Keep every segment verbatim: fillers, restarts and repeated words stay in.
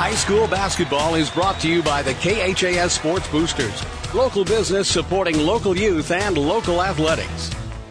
High school basketball is brought to you by the K H A S Sports Boosters. Local business supporting local youth and local athletics.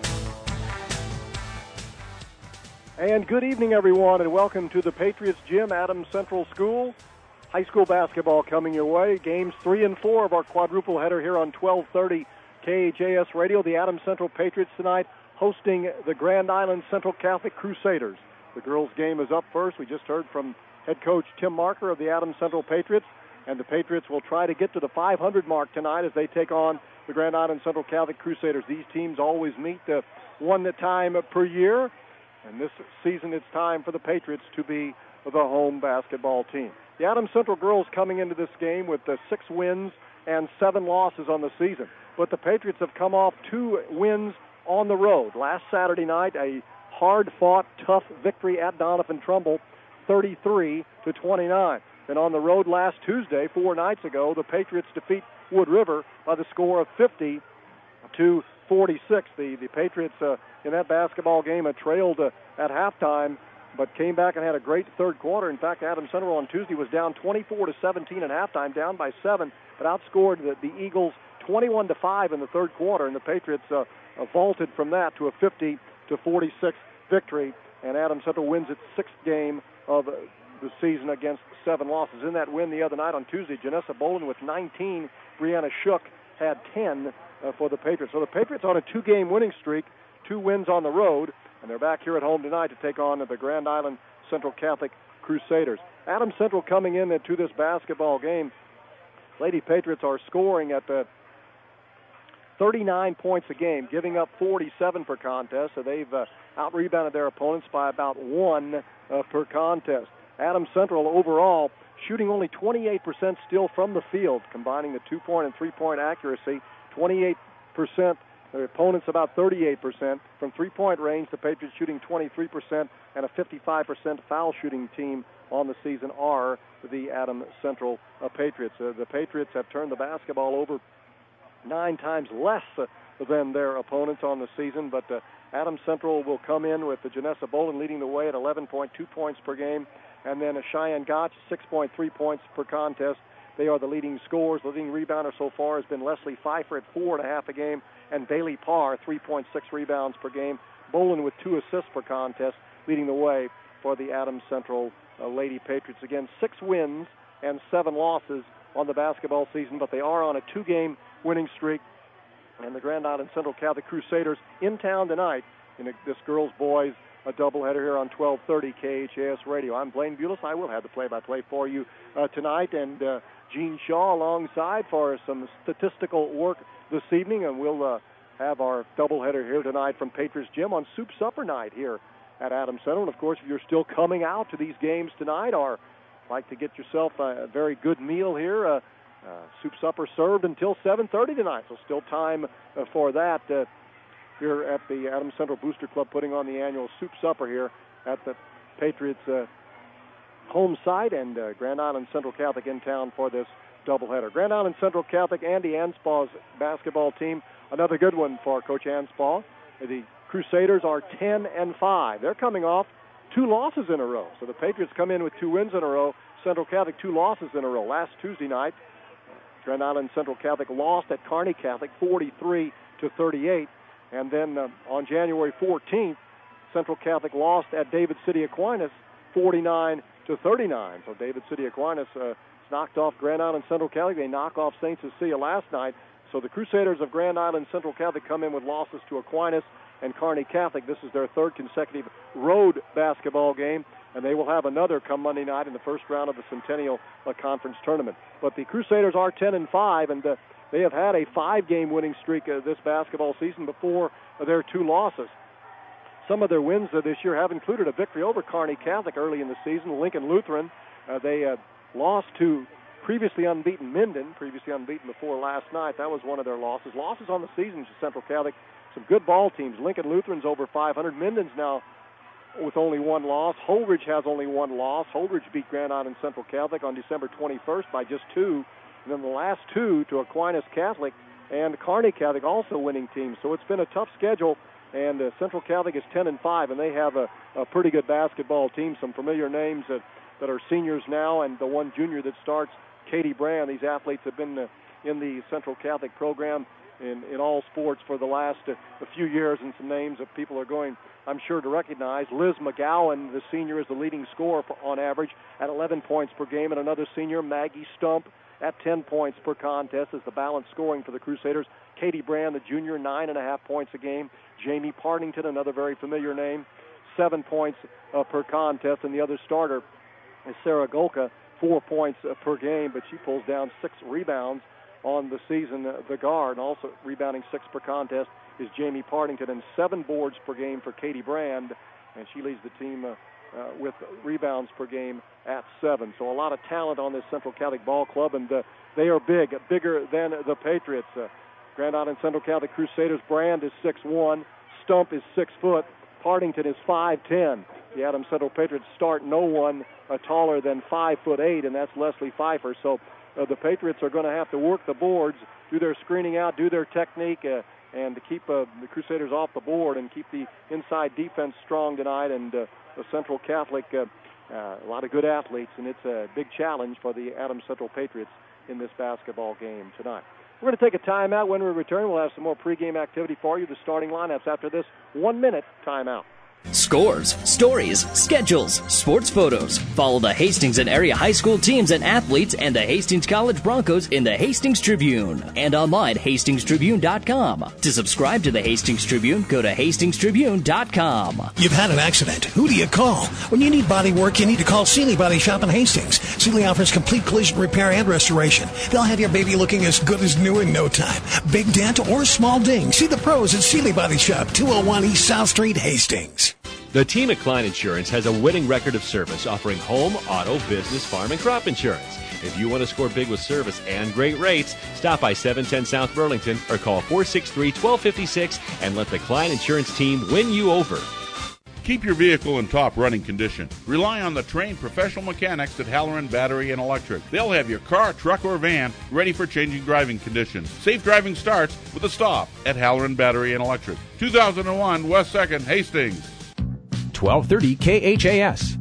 And good evening, everyone, and welcome to the Patriots Gym, Adams Central School. High school basketball coming your way. Games three and four of our quadruple header here on twelve thirty K H A S Radio. The Adams Central Patriots tonight hosting the Grand Island Central Catholic Crusaders. The girls' game is up first. We just heard from head coach Tim Marker of the Adams Central Patriots, and the Patriots will try to get to the five hundred mark tonight as they take on the Grand Island Central Catholic Crusaders. These teams always meet uh, one time per year, and this season it's time for the Patriots to be the home basketball team. The Adams Central girls coming into this game with uh, six wins and seven losses on the season, but the Patriots have come off two wins on the road. Last Saturday night, a hard-fought, tough victory at Doniphan Trumbull, thirty-three to twenty-nine. And on the road last Tuesday, four nights ago, the Patriots defeat Wood River by the score of fifty to forty-six. The the Patriots uh, in that basketball game uh, trailed uh, at halftime, but came back and had a great third quarter. In fact, Adams Central on Tuesday was down twenty-four to seventeen at halftime, down by seven, but outscored the, the Eagles twenty-one to five in the third quarter, and the Patriots uh, uh, vaulted from that to a fifty to forty-six victory, and Adams Central wins its sixth game of the season against seven losses. In that win the other night on Tuesday, Janessa Bolin with nineteen, Brianna Shook had ten uh, for the Patriots. So the Patriots on a two-game winning streak, two wins on the road, and they're back here at home tonight to take on the Grand Island Central Catholic Crusaders. Adams Central coming in to this basketball game, Lady Patriots are scoring at the thirty-nine points a game, giving up forty-seven per contest, so they've uh, out-rebounded their opponents by about one uh, per contest. Adams Central overall shooting only twenty-eight percent still from the field, combining the two-point and three-point accuracy, twenty-eight percent. Their opponents about thirty-eight percent. From three-point range, the Patriots shooting twenty-three percent, and a fifty-five percent foul shooting team on the season are the Adams Central uh, Patriots. Uh, the Patriots have turned the basketball over nine times less uh, than their opponents on the season, but uh, Adams Central will come in with the Janessa Bolin leading the way at eleven point two points per game, and then uh, Cheyenne Gotch, six point three points per contest. They are the leading scorers. The leading rebounder so far has been Leslie Pfeiffer at four and a half a game, and Bailey Parr, three point six rebounds per game. Bolin with two assists per contest, leading the way for the Adams Central uh, Lady Patriots. Again, six wins and seven losses on the basketball season, but they are on a two-game winning streak. And the Grand Island Central Catholic Crusaders in town tonight in a, this girls-boys a doubleheader here on twelve thirty K H A S Radio. I'm Blaine Bulis. I will have the play-by-play for you uh, tonight, and uh, Gene Shaw alongside for some statistical work this evening, and we'll uh, have our doubleheader here tonight from Patriots Gym on Soup Supper Night here at Adams Central. And, of course, if you're still coming out to these games tonight or like to get yourself a, a very good meal here, uh, Uh, soup supper served until seven thirty tonight, so still time uh, for that uh, here at the Adams Central Booster Club, putting on the annual soup supper here at the Patriots' uh, home site, and uh, Grand Island Central Catholic in town for this doubleheader. Grand Island Central Catholic, Andy Anspaugh's basketball team, another good one for Coach Anspaugh. The Crusaders are ten and five. They're coming off two losses in a row, so the Patriots come in with two wins in a row. Central Catholic two losses in a row. Last Tuesday night, Grand Island Central Catholic lost at Kearney Catholic forty-three to thirty-eight. And then uh, on January fourteenth, Central Catholic lost at David City Aquinas forty-nine to thirty-nine. So David City Aquinas uh, knocked off Grand Island Central Catholic. They knock off Saint Cecilia last night. So the Crusaders of Grand Island Central Catholic come in with losses to Aquinas and Kearney Catholic. This is their third consecutive road basketball game, and they will have another come Monday night in the first round of the Centennial uh, Conference Tournament. But the Crusaders are ten and five, and uh, they have had a five-game winning streak uh, this basketball season before uh, their two losses. Some of their wins uh, this year have included a victory over Kearney Catholic early in the season. Lincoln Lutheran, uh, they uh, lost to previously unbeaten Minden, previously unbeaten before last night. That was one of their losses. Losses on the season to Central Catholic. Some good ball teams. Lincoln Lutheran's over five hundred. Minden's now with only one loss. Holdridge has only one loss. Holdridge beat Grand Island Central Catholic on December twenty-first by just two. And then the last two to Aquinas Catholic and Kearney Catholic, also winning teams. So it's been a tough schedule, and uh, Central Catholic is ten and five, and they have a, a pretty good basketball team. Some familiar names that that are seniors now, and the one junior that starts, Katie Brand. These athletes have been uh, in the Central Catholic program in, in all sports for the last uh, a few years, and some names that people are going, I'm sure, to recognize. Liz McGowan, the senior, is the leading scorer for, on average at eleven points per game, and another senior, Maggie Stump, at ten points per contest is the balanced scoring for the Crusaders. Katie Brand, the junior, nine and a half points a game. Jamie Partington, another very familiar name, seven points uh, per contest, and the other starter is Sarah Golka, four points uh, per game, but she pulls down six rebounds on the season. Uh, the guard, also rebounding six per contest, is Jamie Partington, and seven boards per game for Katie Brand, and she leads the team uh, uh, with rebounds per game at seven. So a lot of talent on this Central Catholic Ball Club, and uh, they are big, bigger than the Patriots. Uh, Grand Island Central Catholic Crusaders, Brand is six one, Stump is six foot, Partington is five ten. The Adams Central Patriots start no one uh, taller than five foot eight, and that's Leslie Pfeiffer. So uh, the Patriots are going to have to work the boards, do their screening out, do their technique, uh, and to keep uh, the Crusaders off the board and keep the inside defense strong tonight. And uh, the Central Catholic, uh, uh, a lot of good athletes, and it's a big challenge for the Adams Central Patriots in this basketball game tonight. We're going to take a timeout. When we return, we'll have some more pregame activity for you, the starting lineups after this one-minute timeout. Scores, stories, schedules, sports photos. Follow the Hastings and area high school teams and athletes and the Hastings College Broncos in the Hastings Tribune and online hastings tribune dot com. To subscribe to the Hastings Tribune, go to hastings tribune dot com. You've had an accident. Who do you call? When you need body work, you need to call Seeley Body Shop in Hastings. Seeley offers complete collision repair and restoration. They'll have your baby looking as good as new in no time. Big dent or small ding. See the pros at Seeley Body Shop, two oh one East South Street, Hastings. The team at Klein Insurance has a winning record of service, offering home, auto, business, farm, and crop insurance. If you want to score big with service and great rates, stop by seven ten South Burlington or call four six three, one two five six and let the Klein Insurance team win you over. Keep your vehicle in top running condition. Rely on the trained professional mechanics at Halloran Battery and Electric. They'll have your car, truck, or van ready for changing driving conditions. Safe driving starts with a stop at Halloran Battery and Electric. two thousand one West second, Hastings. twelve thirty K H A S.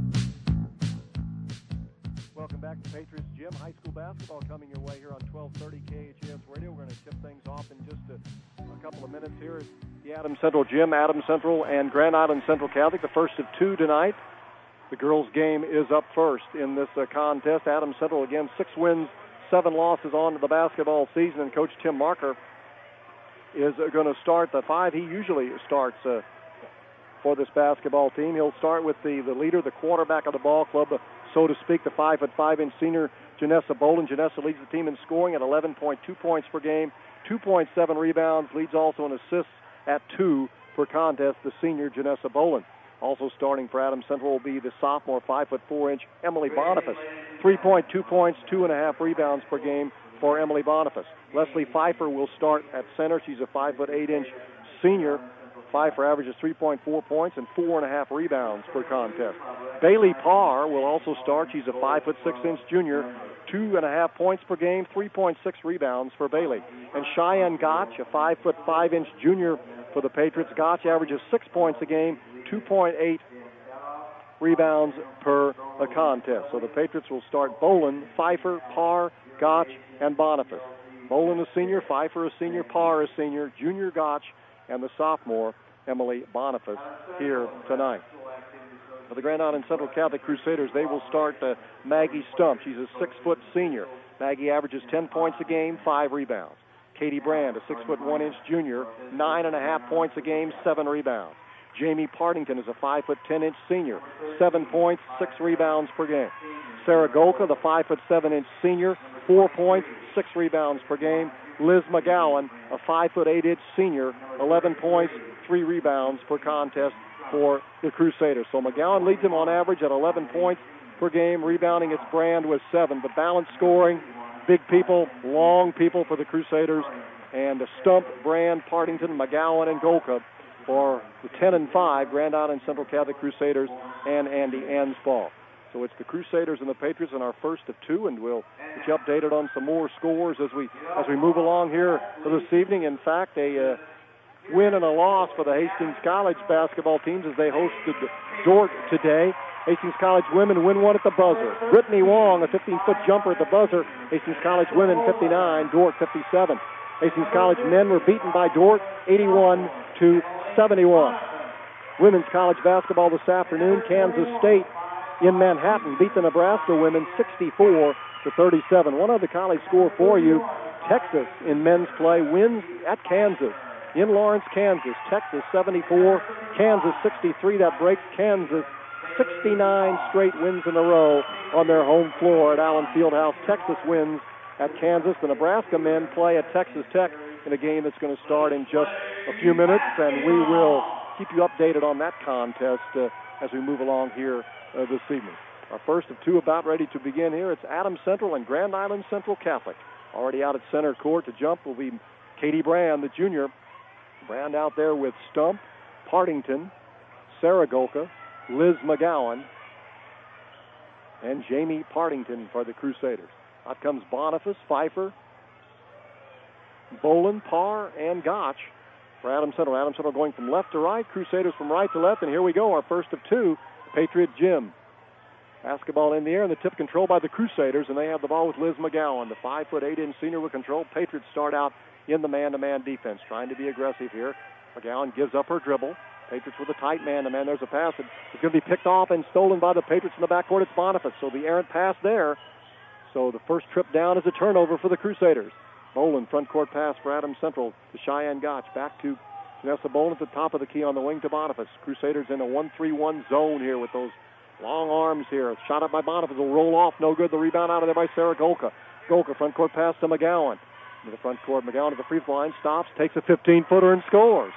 Welcome back to Patriots Gym. High school basketball coming your way here on twelve thirty K H A S Radio. We're going to tip things off in just a, a couple of minutes here at the Adams Central Gym. Adams Central and Grand Island Central Catholic, the first of two tonight. The girls' game is up first in this uh, contest. Adams Central, again, six wins, seven losses on to the basketball season, and Coach Tim Marker is uh, going to start the five he usually starts uh, for this basketball team. He'll start with the, the leader, the quarterback of the ball club, uh, so to speak, the five foot five inch senior, Janessa Boland. Janessa leads the team in scoring at eleven point two points per game, two point seven rebounds, leads also in assists at two per contest, the senior Janessa Boland. Also starting for Adams Central will be the sophomore five foot four inch Emily Boniface. three point two points, two and a half rebounds per game for Emily Boniface. Leslie Pfeiffer will start at center. She's a five foot eight inch senior. Pfeiffer averages three point four points and four and a half rebounds per contest. Bailey Parr will also start. She's a five foot six inch junior, two and a half points per game, three point six rebounds for Bailey. And Cheyenne Gotch, a five foot five inch junior for the Patriots. Gotch averages six points a game, two point eight rebounds per a contest. So the Patriots will start Boland, Pfeiffer, Parr, Gotch, and Boniface. Boland a senior, Pfeiffer a senior, Parr a senior, junior Gotch, and the sophomore Emily Boniface here tonight. For the Grand Island Central Catholic Crusaders, they will start uh, Maggie Stump. She's a six-foot senior. Maggie averages ten points a game, five rebounds. Katie Brand, a six-foot one inch junior, nine and a half points a game, seven rebounds. Jamie Partington is a five foot ten inch senior, seven points, six rebounds per game. Sarah Golka, the five foot seven inch senior, four points, six rebounds per game. Liz McGowan, a five foot eight inch senior, eleven points, three rebounds per contest for the Crusaders. So McGowan leads them on average at eleven points per game, rebounding its Brand with seven. But balanced scoring, big people, long people for the Crusaders, and the Stump, Brand, Partington, McGowan, and Golka for the ten and five Grand Island Central Catholic Crusaders and Andy Anspaugh. So it's the Crusaders and the Patriots in our first of two, and we'll get you updated on some more scores as we as we move along here this evening. In fact, a uh, win and a loss for the Hastings College basketball teams as they hosted Dordt today. Hastings College women win one at the buzzer. Brittany Wong, a fifteen-foot jumper at the buzzer. Hastings College women fifty-nine, Dordt fifty-seven. Hastings College men were beaten by Dordt eighty-one to seventy-one. Women's college basketball this afternoon. Kansas State in Manhattan beat the Nebraska women sixty-four to thirty-seven. One other college score for you. Texas in men's play wins at Kansas in Lawrence, Kansas. Texas seventy-four, Kansas sixty-three. That breaks Kansas sixty-nine straight wins in a row on their home floor at Allen Fieldhouse. Texas wins at Kansas. The Nebraska men play at Texas Tech in a game that's going to start in just a few minutes, and we will keep you updated on that contest uh, as we move along here uh, this evening. Our first of two about ready to begin here. It's Adams Central and Grand Island Central Catholic. Already out at center court to jump will be Katie Brand, the junior. Brand out there with Stump, Partington, Sarah Golka, Liz McGowan, and Jamie Partington for the Crusaders. Out comes Boniface, Pfeiffer, Bolin, Parr, and Gotch for Adams Central. Adams Central going from left to right, Crusaders from right to left, and here we go, our first of two, Patriot Gym. Basketball in the air, and the tip controlled by the Crusaders, and they have the ball with Liz McGowan. The five foot eight inch senior will control. Patriots start out in the man-to-man defense, trying to be aggressive here. McGowan gives up her dribble. Patriots with a tight man-to-man. There's a pass that is going to be picked off and stolen by the Patriots in the backcourt. It's Boniface, so the errant pass there. So the first trip down is a turnover for the Crusaders. Bolin, front court pass for Adams Central to Cheyenne Gotch. Back to Vanessa Bolin at the top of the key on the wing to Boniface. Crusaders in a one three one zone here with those long arms here. Shot up by Boniface will roll off. No good. The rebound out of there by Sarah Golka. Golka, front court pass to McGowan. To the front court. McGowan at the free throw line. Stops. Takes a fifteen-footer and scores.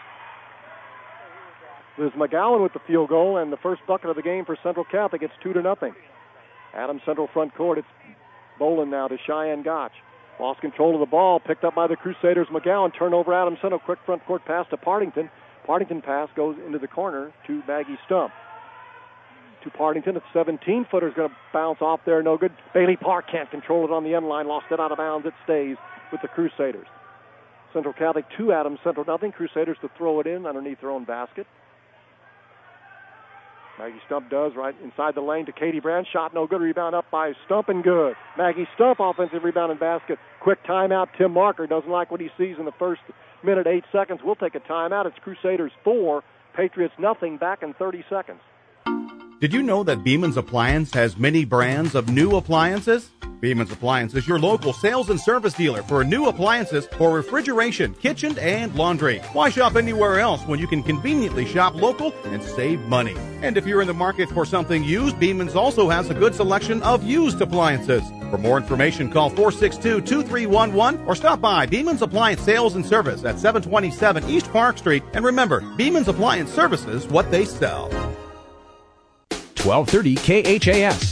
Liz McGowan with the field goal, and the first bucket of the game for Central Catholic. It's two to nothing. Adams Central front court. It's Bolin now to Cheyenne Gotch. Lost control of the ball. Picked up by the Crusaders. McGowan. Turnover. Adams Central. Quick front court pass to Partington. Partington pass goes into the corner to Maggie Stump. To Partington. A seventeen-footer is going to bounce off there. No good. Bailey Park can't control it on the end line. Lost it out of bounds. It stays with the Crusaders. Central Catholic two, Adams Central nothing. Crusaders to throw it in underneath their own basket. Maggie Stump does right inside the lane to Katie Brand. Shot no good. Rebound up by Stump and good. Maggie Stump offensive rebound and basket. Quick timeout. Tim Marker doesn't like what he sees in the first minute, eight seconds. We'll take a timeout. It's Crusaders four, Patriots nothing. Back in thirty seconds. Did you know that Beeman's Appliance has many brands of new appliances? Beeman's Appliance is your local sales and service dealer for new appliances for refrigeration, kitchen, and laundry. Why shop anywhere else when you can conveniently shop local and save money? And if you're in the market for something used, Beeman's also has a good selection of used appliances. For more information, call four six two, two three one one or stop by Beeman's Appliance Sales and Service at seven twenty-seven East Park Street. And remember, Beeman's Appliance Services what they sell. twelve thirty K H A S.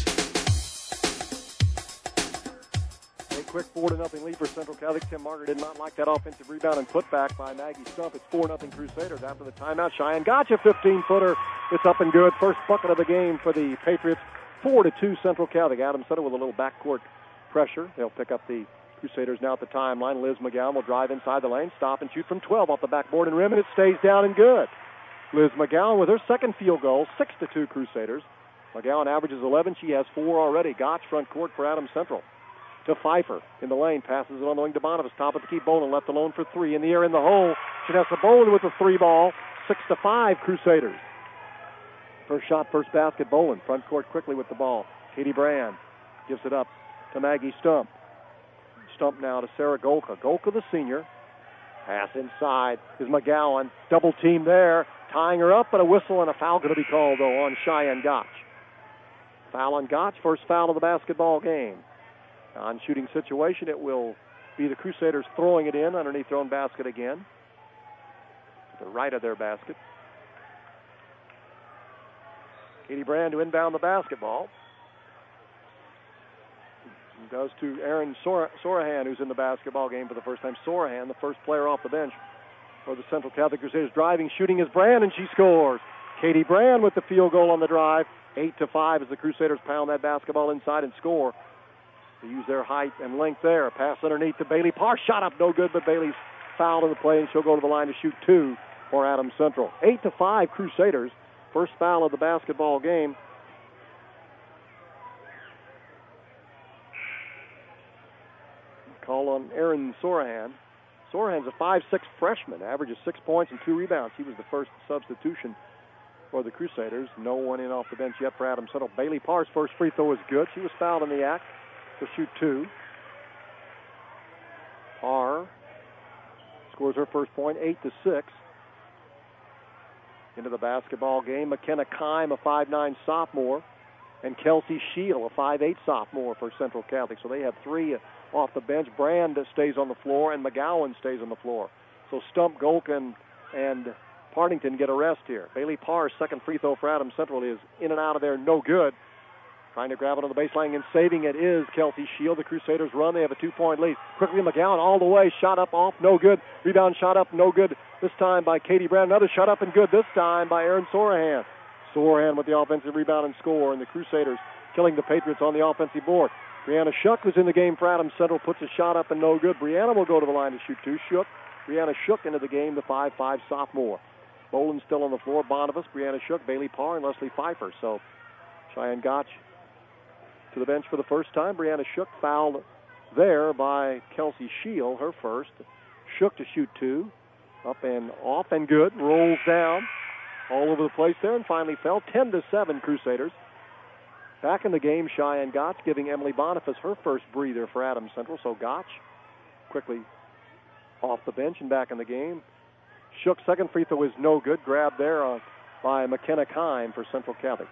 A quick four to nothing lead for Central Catholic. Tim Margaret did not like that offensive rebound and putback by Maggie Stump. It's four nothing Crusaders after the timeout. Cheyenne Gotcha fifteen-footer. It's up and good. First bucket of the game for the Patriots. four to two Central Catholic. Adams Central with a little backcourt pressure. They'll pick up the Crusaders now at the timeline. Liz McGowan will drive inside the lane, stop and shoot from twelve off the backboard and rim, and it stays down and good. Liz McGowan with her second field goal, six to two Crusaders. McGowan averages eleven. She has four already. Gotch front court for Adams Central. To Pfeiffer in the lane. Passes it on the wing to Boniface. Top of the key. Bolin left alone for three. In the air in the hole. Janessa Bolin with the three ball. Six to five Crusaders. First shot, first basket. Bolin front court quickly with the ball. Katie Brand gives it up to Maggie Stump. Stump now to Sarah Golka. Golka the senior. Pass inside is McGowan. Double team there. Tying her up, but a whistle and a foul going to be called, though, on Cheyenne Gotch. Foul on Gotch, first foul of the basketball game. On shooting situation, it will be the Crusaders throwing it in underneath their own basket again. To the right of their basket. Katie Brand to inbound the basketball. It goes to Aaron Sor- Sorahan, who's in the basketball game for the first time. Sorahan, the first player off the bench for the Central Catholic Crusaders. Driving, shooting is Brand, and she scores. Katie Brand with the field goal on the drive. Eight to five as the Crusaders pound that basketball inside and score. They use their height and length there. Pass underneath to Bailey Parr. Shot up, no good, but Bailey's fouled in the play, and she'll go to the line to shoot two for Adams Central. Eight to five, Crusaders. First foul of the basketball game. Call on Aaron Sorahan. Sorahan's a five six freshman, averages six points and two rebounds. He was the first substitution for the Crusaders. No one in off the bench yet for Adams Central. Bailey Parr's first free throw is good. She was fouled in the act to shoot two. Parr scores her first point, eight to six. Into the basketball game, McKenna Kime, a five nine sophomore, and Kelsey Shield, a five eight sophomore for Central Catholic. So they have three off the bench. Brand stays on the floor, and McGowan stays on the floor. So Stump, Golkin, and Partington get a rest here. Bailey Parr's second free throw for Adams Central is in and out of there, no good. Trying to grab it on the baseline and saving it is Kelsey Shield. The Crusaders run. They have a two-point lead. Quickly McGowan all the way. Shot up, off, no good. Rebound shot up, no good. This time by Katie Brand. Another shot up and good. This time by Aaron Sorahan. Sorahan with the offensive rebound and score. And the Crusaders killing the Patriots on the offensive board. Brianna Shook was in the game for Adams Central. Puts a shot up and no good. Brianna will go to the line to shoot two. Shook. Brianna Shook into the game, the five five sophomore. Boland still on the floor. Boniface, Brianna Shook, Bailey Parr, and Leslie Pfeiffer. So Cheyenne Gotch to the bench for the first time. Brianna Shook fouled there by Kelsey Shield, her first. Shook to shoot two. Up and off and good. Rolls down all over the place there and finally fell. ten to seven Crusaders. Back in the game, Cheyenne Gotch giving Emily Boniface her first breather for Adams Central. So Gotch quickly off the bench and back in the game. Shook's second free throw is no good. Grabbed there uh, by McKenna Kime for Central Catholic.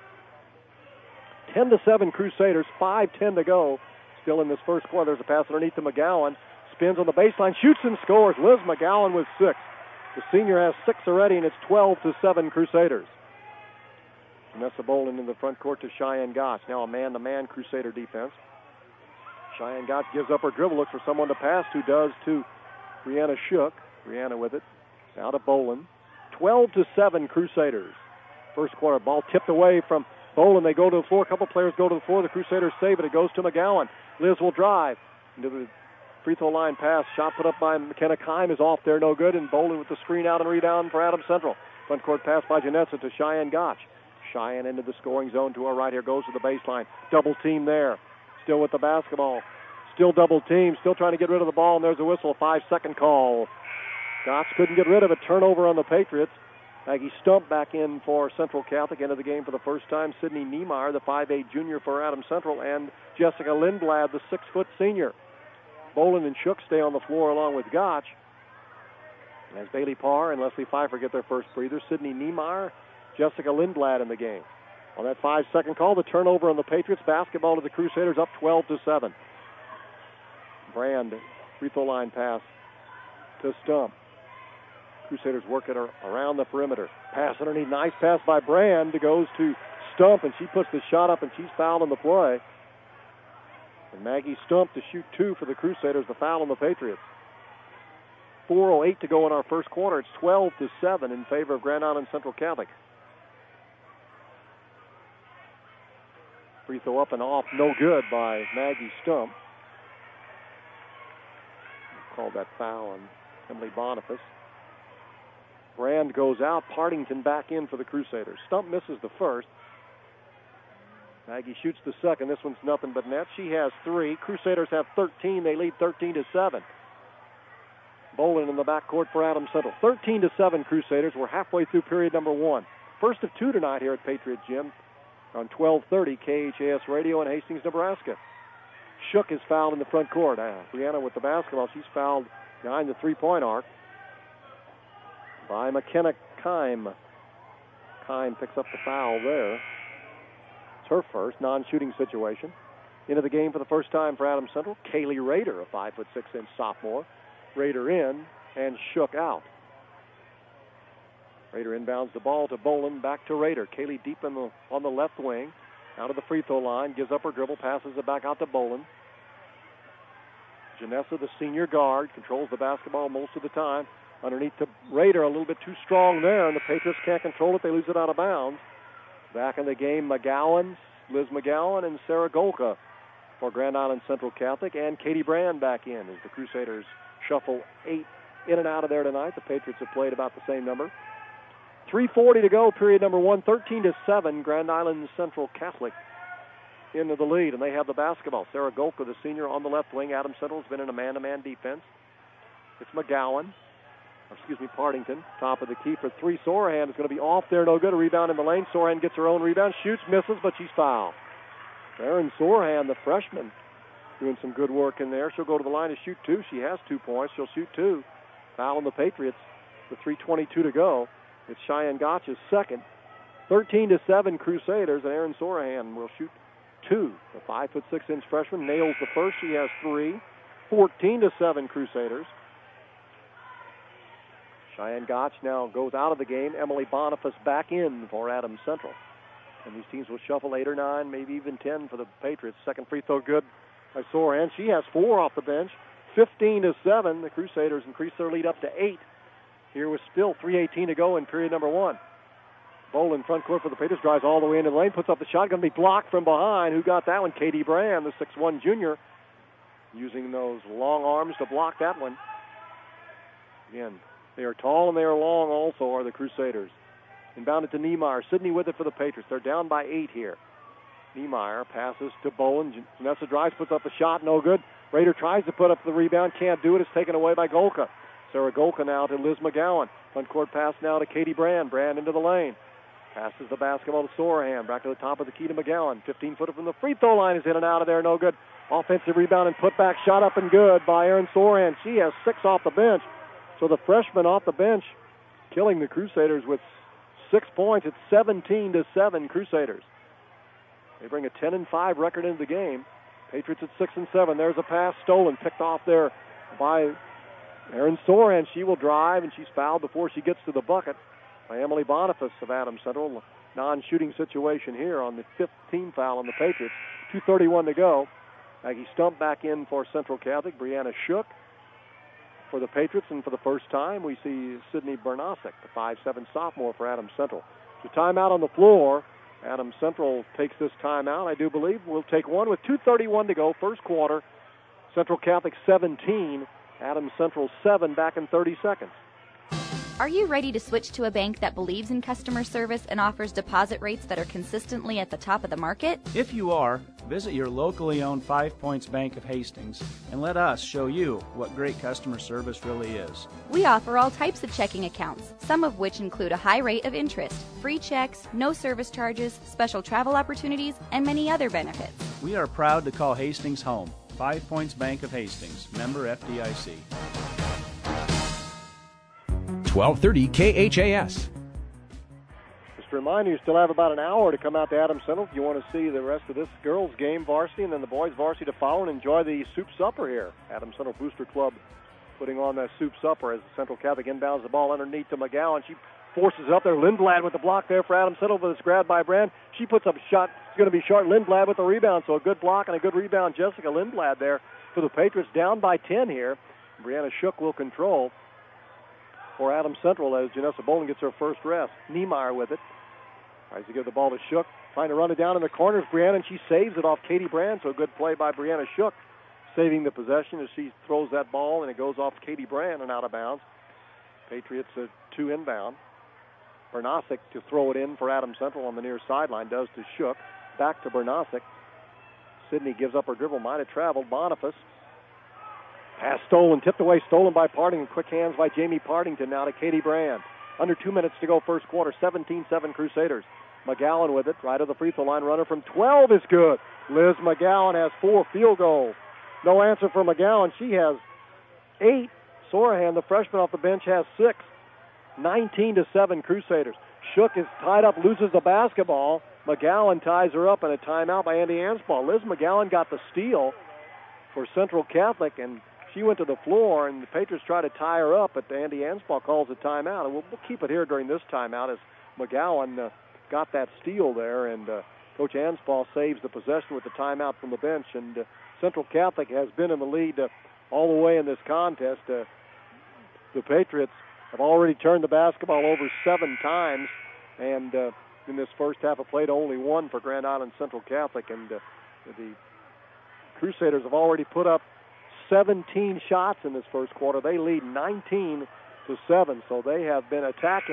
ten to seven Crusaders, five ten to go. Still in this first quarter. There's a pass underneath to McGowan. Spins on the baseline, shoots and scores. Liz McGowan with six. The senior has six already, and it's twelve to seven Crusaders. Vanessa Boland in the front court to Cheyenne Gotch. Now a man-to-man Crusader defense. Cheyenne Gotch gives up her dribble, looks for someone to pass to, does to Brianna Shook. Brianna with it. Now to Boland. twelve to seven Crusaders. First quarter, ball tipped away from Boland. They go to the floor. A couple players go to the floor. The Crusaders save it. It goes to McGowan. Liz will drive into the free throw line pass. Shot put up by McKenna Kime is off there, no good. And Boland with the screen out and rebound for Adams Central. Front court pass by Janessa to Cheyenne Gotch. Cheyenne into the scoring zone to her right here. Goes to the baseline. Double team there. Still with the basketball. Still double team. Still trying to get rid of the ball. And there's a whistle. Five-second call. Gotch couldn't get rid of it. Turnover on the Patriots. Maggie Stump back in for Central Catholic. Into the game for the first time. Sydney Niemeyer, the five eight junior for Adams Central. And Jessica Lindblad, the six foot senior. Boland and Shook stay on the floor along with Gotch. As Bailey Parr and Leslie Pfeiffer get their first breather. Sydney Niemeyer, Jessica Lindblad in the game. On that five-second call, the turnover on the Patriots. Basketball to the Crusaders, up twelve to seven. Brand, free throw line pass to Stump. Crusaders work it around the perimeter. Pass underneath. Nice pass by Brand. It goes to Stump, and she puts the shot up, and she's fouled on the play. And Maggie Stump to shoot two for the Crusaders, the foul on the Patriots. four oh eight to go in our first quarter. It's twelve to seven in favor of Grand Island Central Catholic. Free throw up and off, no good by Maggie Stump. Called that foul on Emily Boniface. Brand goes out. Partington back in for the Crusaders. Stump misses the first. Maggie shoots the second. This one's nothing but net. She has three. Crusaders have thirteen. They lead thirteen to seven. Boland in the backcourt for Adams Central. thirteen to seven Crusaders. We're halfway through period number one. First of two tonight here at Patriot Gym on twelve thirty K H A S Radio in Hastings, Nebraska. Shook is fouled in the front court. Uh, Brianna with the basketball. She's fouled behind the three-point arc by McKenna Kime. Kime picks up the foul there. It's her first non-shooting situation. Into the game for the first time for Adams Central, Kaylee Rader, a five foot six inch sophomore. Rader in and Shook out. Rader inbounds the ball to Boland, back to Rader. Kaylee deep in the, on the left wing, out of the free throw line, gives up her dribble, passes it back out to Boland. Janessa, the senior guard, controls the basketball most of the time. Underneath to Rader, a little bit too strong there, and the Patriots can't control it. They lose it out of bounds. Back in the game, McGowan, Liz McGowan, and Sarah Golka for Grand Island Central Catholic, and Katie Brand back in as the Crusaders shuffle eight in and out of there tonight. The Patriots have played about the same number. three forty to go, period number one, thirteen to seven, Grand Island Central Catholic into the lead, and they have the basketball. Sarah Golka, the senior, on the left wing. Adams Central's been in a man-to-man defense. It's McGowan, or excuse me, Partington, top of the key for three. Sorahan is going to be off there, no good. A rebound in the lane. Sorahan gets her own rebound, shoots, misses, but she's fouled. Erin Sorahan, the freshman, doing some good work in there. She'll go to the line to shoot two. She has two points. She'll shoot two. Foul on the Patriots with three twenty-two to go. It's Cheyenne Gotch's second. thirteen to seven Crusaders, and Erin Sorahan will shoot two. The five foot six inch freshman nails the first. She has three. fourteen to seven Crusaders. Cheyenne Gotch now goes out of the game. Emily Boniface back in for Adams Central. And these teams will shuffle eight or nine, maybe even ten for the Patriots. Second free throw good by Sorahan. She has four off the bench. fifteen to seven. The Crusaders increase their lead up to eight. Here with still three eighteen to go in period number one. Boland front court for the Patriots, drives all the way into the lane, puts up the shot, going to be blocked from behind. Who got that one? Katie Brand, the six one junior, using those long arms to block that one. Again, they are tall and they are long also, are the Crusaders. Inbounded to Niemeyer. Sydney with it for the Patriots. They're down by eight here. Niemeyer passes to Boland. Janessa drives, puts up a shot, no good. Rader tries to put up the rebound, can't do it. It's taken away by Golka. Sarah Golka now to Liz McGowan. Front court pass now to Katie Brand. Brand into the lane. Passes the basketball to Sorahan. Back to the top of the key to McGowan. fifteen-footer from the free throw line is in and out of there. No good. Offensive rebound and put back shot up and good by Erin Sorahan. She has six off the bench. So the freshman off the bench killing the Crusaders with six points. It's seventeen to seven Crusaders. They bring a ten and five record into the game. Patriots at six and seven. There's a pass stolen, picked off there by Erin Sorahan. She will drive, and she's fouled before she gets to the bucket by Emily Boniface of Adams Central. Non-shooting situation here on the fifth team foul on the Patriots. two thirty-one to go. Maggie Stump back in for Central Catholic. Brianna Shook for the Patriots, and for the first time we see Sydney Bernasic, the five seven sophomore for Adams Central. So timeout on the floor. Adams Central takes this timeout, I do believe. We'll take one with two thirty-one to go, first quarter. Central Catholic seventeen, Adams Central seven, back in thirty seconds. Are you ready to switch to a bank that believes in customer service and offers deposit rates that are consistently at the top of the market? If you are, visit your locally owned Five Points Bank of Hastings and let us show you what great customer service really is. We offer all types of checking accounts, some of which include a high rate of interest, free checks, no service charges, special travel opportunities, and many other benefits. We are proud to call Hastings home. Five Points Bank of Hastings, member F D I C. twelve thirty K H A S. Just a reminder, you still have about an hour to come out to Adams Central if you want to see the rest of this girls' game varsity and then the boys' varsity to follow and enjoy the soup supper here. Adams Central Booster Club putting on that soup supper as Central Catholic inbounds the ball underneath to McGowan. She forces it up there. Lindblad with the block there for Adams Central, but it's grabbed by Brand. She puts up a shot. It's going to be short. Lindblad with the rebound, so a good block and a good rebound. Jessica Lindblad there for the Patriots, down by ten here. Brianna Shook will control for Adams Central as Janessa Boland gets her first rest. Niemeyer with it. Tries to give the ball to Shook. Trying to run it down in the corners. Brianna, and she saves it off Katie Brand, so a good play by Brianna Shook, saving the possession as she throws that ball, and it goes off Katie Brand and out of bounds. Patriots at two inbound. Bernasic to throw it in for Adams Central on the near sideline, does to Shook. Back to Bernasic. Sydney gives up her dribble, might have traveled. Boniface. Pass stolen, tipped away, stolen by Partington. Quick hands by Jamie Partington now to Katie Brand. Under two minutes to go, first quarter, seventeen seven Crusaders. McGowan with it, right of the free throw line. Runner from twelve is good. Liz McGowan has four field goals. No answer for McGowan. She has eight. Sorahan, the freshman off the bench, has six. nineteen to seven Crusaders. Shook is tied up, loses the basketball. McGowan ties her up in a timeout by Andy Anspaugh. Liz McGowan got the steal for Central Catholic, and she went to the floor, and the Patriots try to tie her up, but Andy Anspaugh calls a timeout. And we'll, we'll keep it here during this timeout as McGowan uh, got that steal there, and uh, Coach Anspaugh saves the possession with the timeout from the bench. And uh, Central Catholic has been in the lead uh, all the way in this contest. Uh, the Patriots have already turned the basketball over seven times, and uh, in this first half have played only one for Grand Island Central Catholic, and uh, the Crusaders have already put up seventeen shots in this first quarter. They lead nineteen to seven, so they have been attacking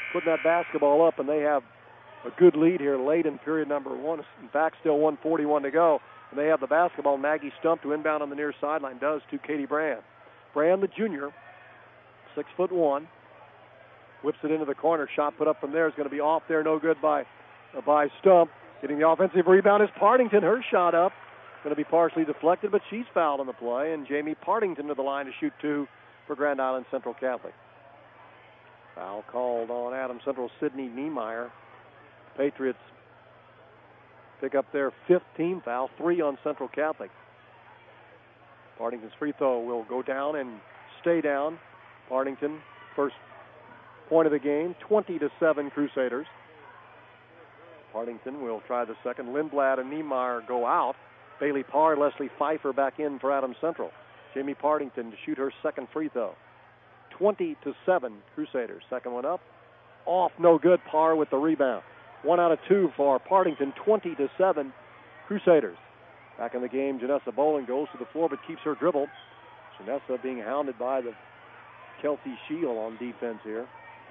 putting that basketball up, and they have a good lead here late in period number one. In fact, still one forty-one to go. And they have the basketball. Maggie Stump to inbound on the near sideline does to Katie Brand. Brand, the junior, six foot one, whips it into the corner. Shot put up from there is going to be off there, no good by uh, by Stump. Getting the offensive rebound is Partington. Her shot up, going to be partially deflected, but she's fouled on the play. And Jamie Partington to the line to shoot two for Grand Island Central Catholic. Foul called on Adams Central Sydney Niemeyer. Patriots pick up their fifth team foul, three on Central Catholic. Partington's free throw will go down and stay down. Partington, first point of the game, twenty to seven Crusaders. Partington will try the second. Lindblad and Niemeyer go out. Bailey Parr, Leslie Pfeiffer back in for Adams Central. Jamie Partington to shoot her second free throw. twenty to seven Crusaders. Second one up. Off, no good. Parr with the rebound. One out of two for Partington, twenty to seven Crusaders. Back in the game, Janessa Bolin goes to the floor but keeps her dribble. Janessa being hounded by the Kelsey Shield on defense here.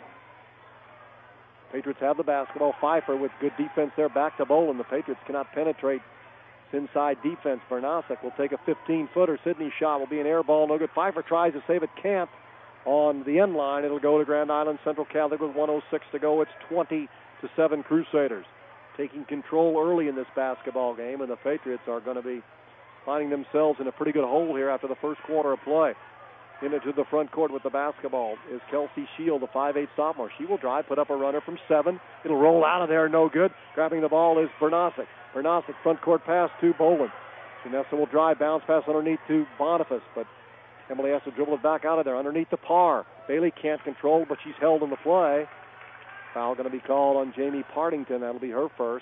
Patriots have the basketball. Pfeiffer with good defense there. Back to Bolin. The Patriots cannot penetrate this inside defense. Bernasek will take a fifteen-footer. Sydney's shot will be an air ball. No good. Pfeiffer tries to save it. Can't. On the end line, it'll go to Grand Island Central Catholic with one oh six to go. It's twenty to seven Crusaders. Taking control early in this basketball game, and the Patriots are going to be finding themselves in a pretty good hole here after the first quarter of play. Into the front court with the basketball is Kelsey Shield, the five eight sophomore. She will drive, put up a runner from seven. It'll roll out of there, no good. Grabbing the ball is Bernasek. Bernasek, front court pass to Bolin. Janessa will drive, bounce pass underneath to Boniface, but Emily has to dribble it back out of there underneath the Parr. Bailey can't control, but she's held in the play. Foul going to be called on Jamie Partington. That'll be her first.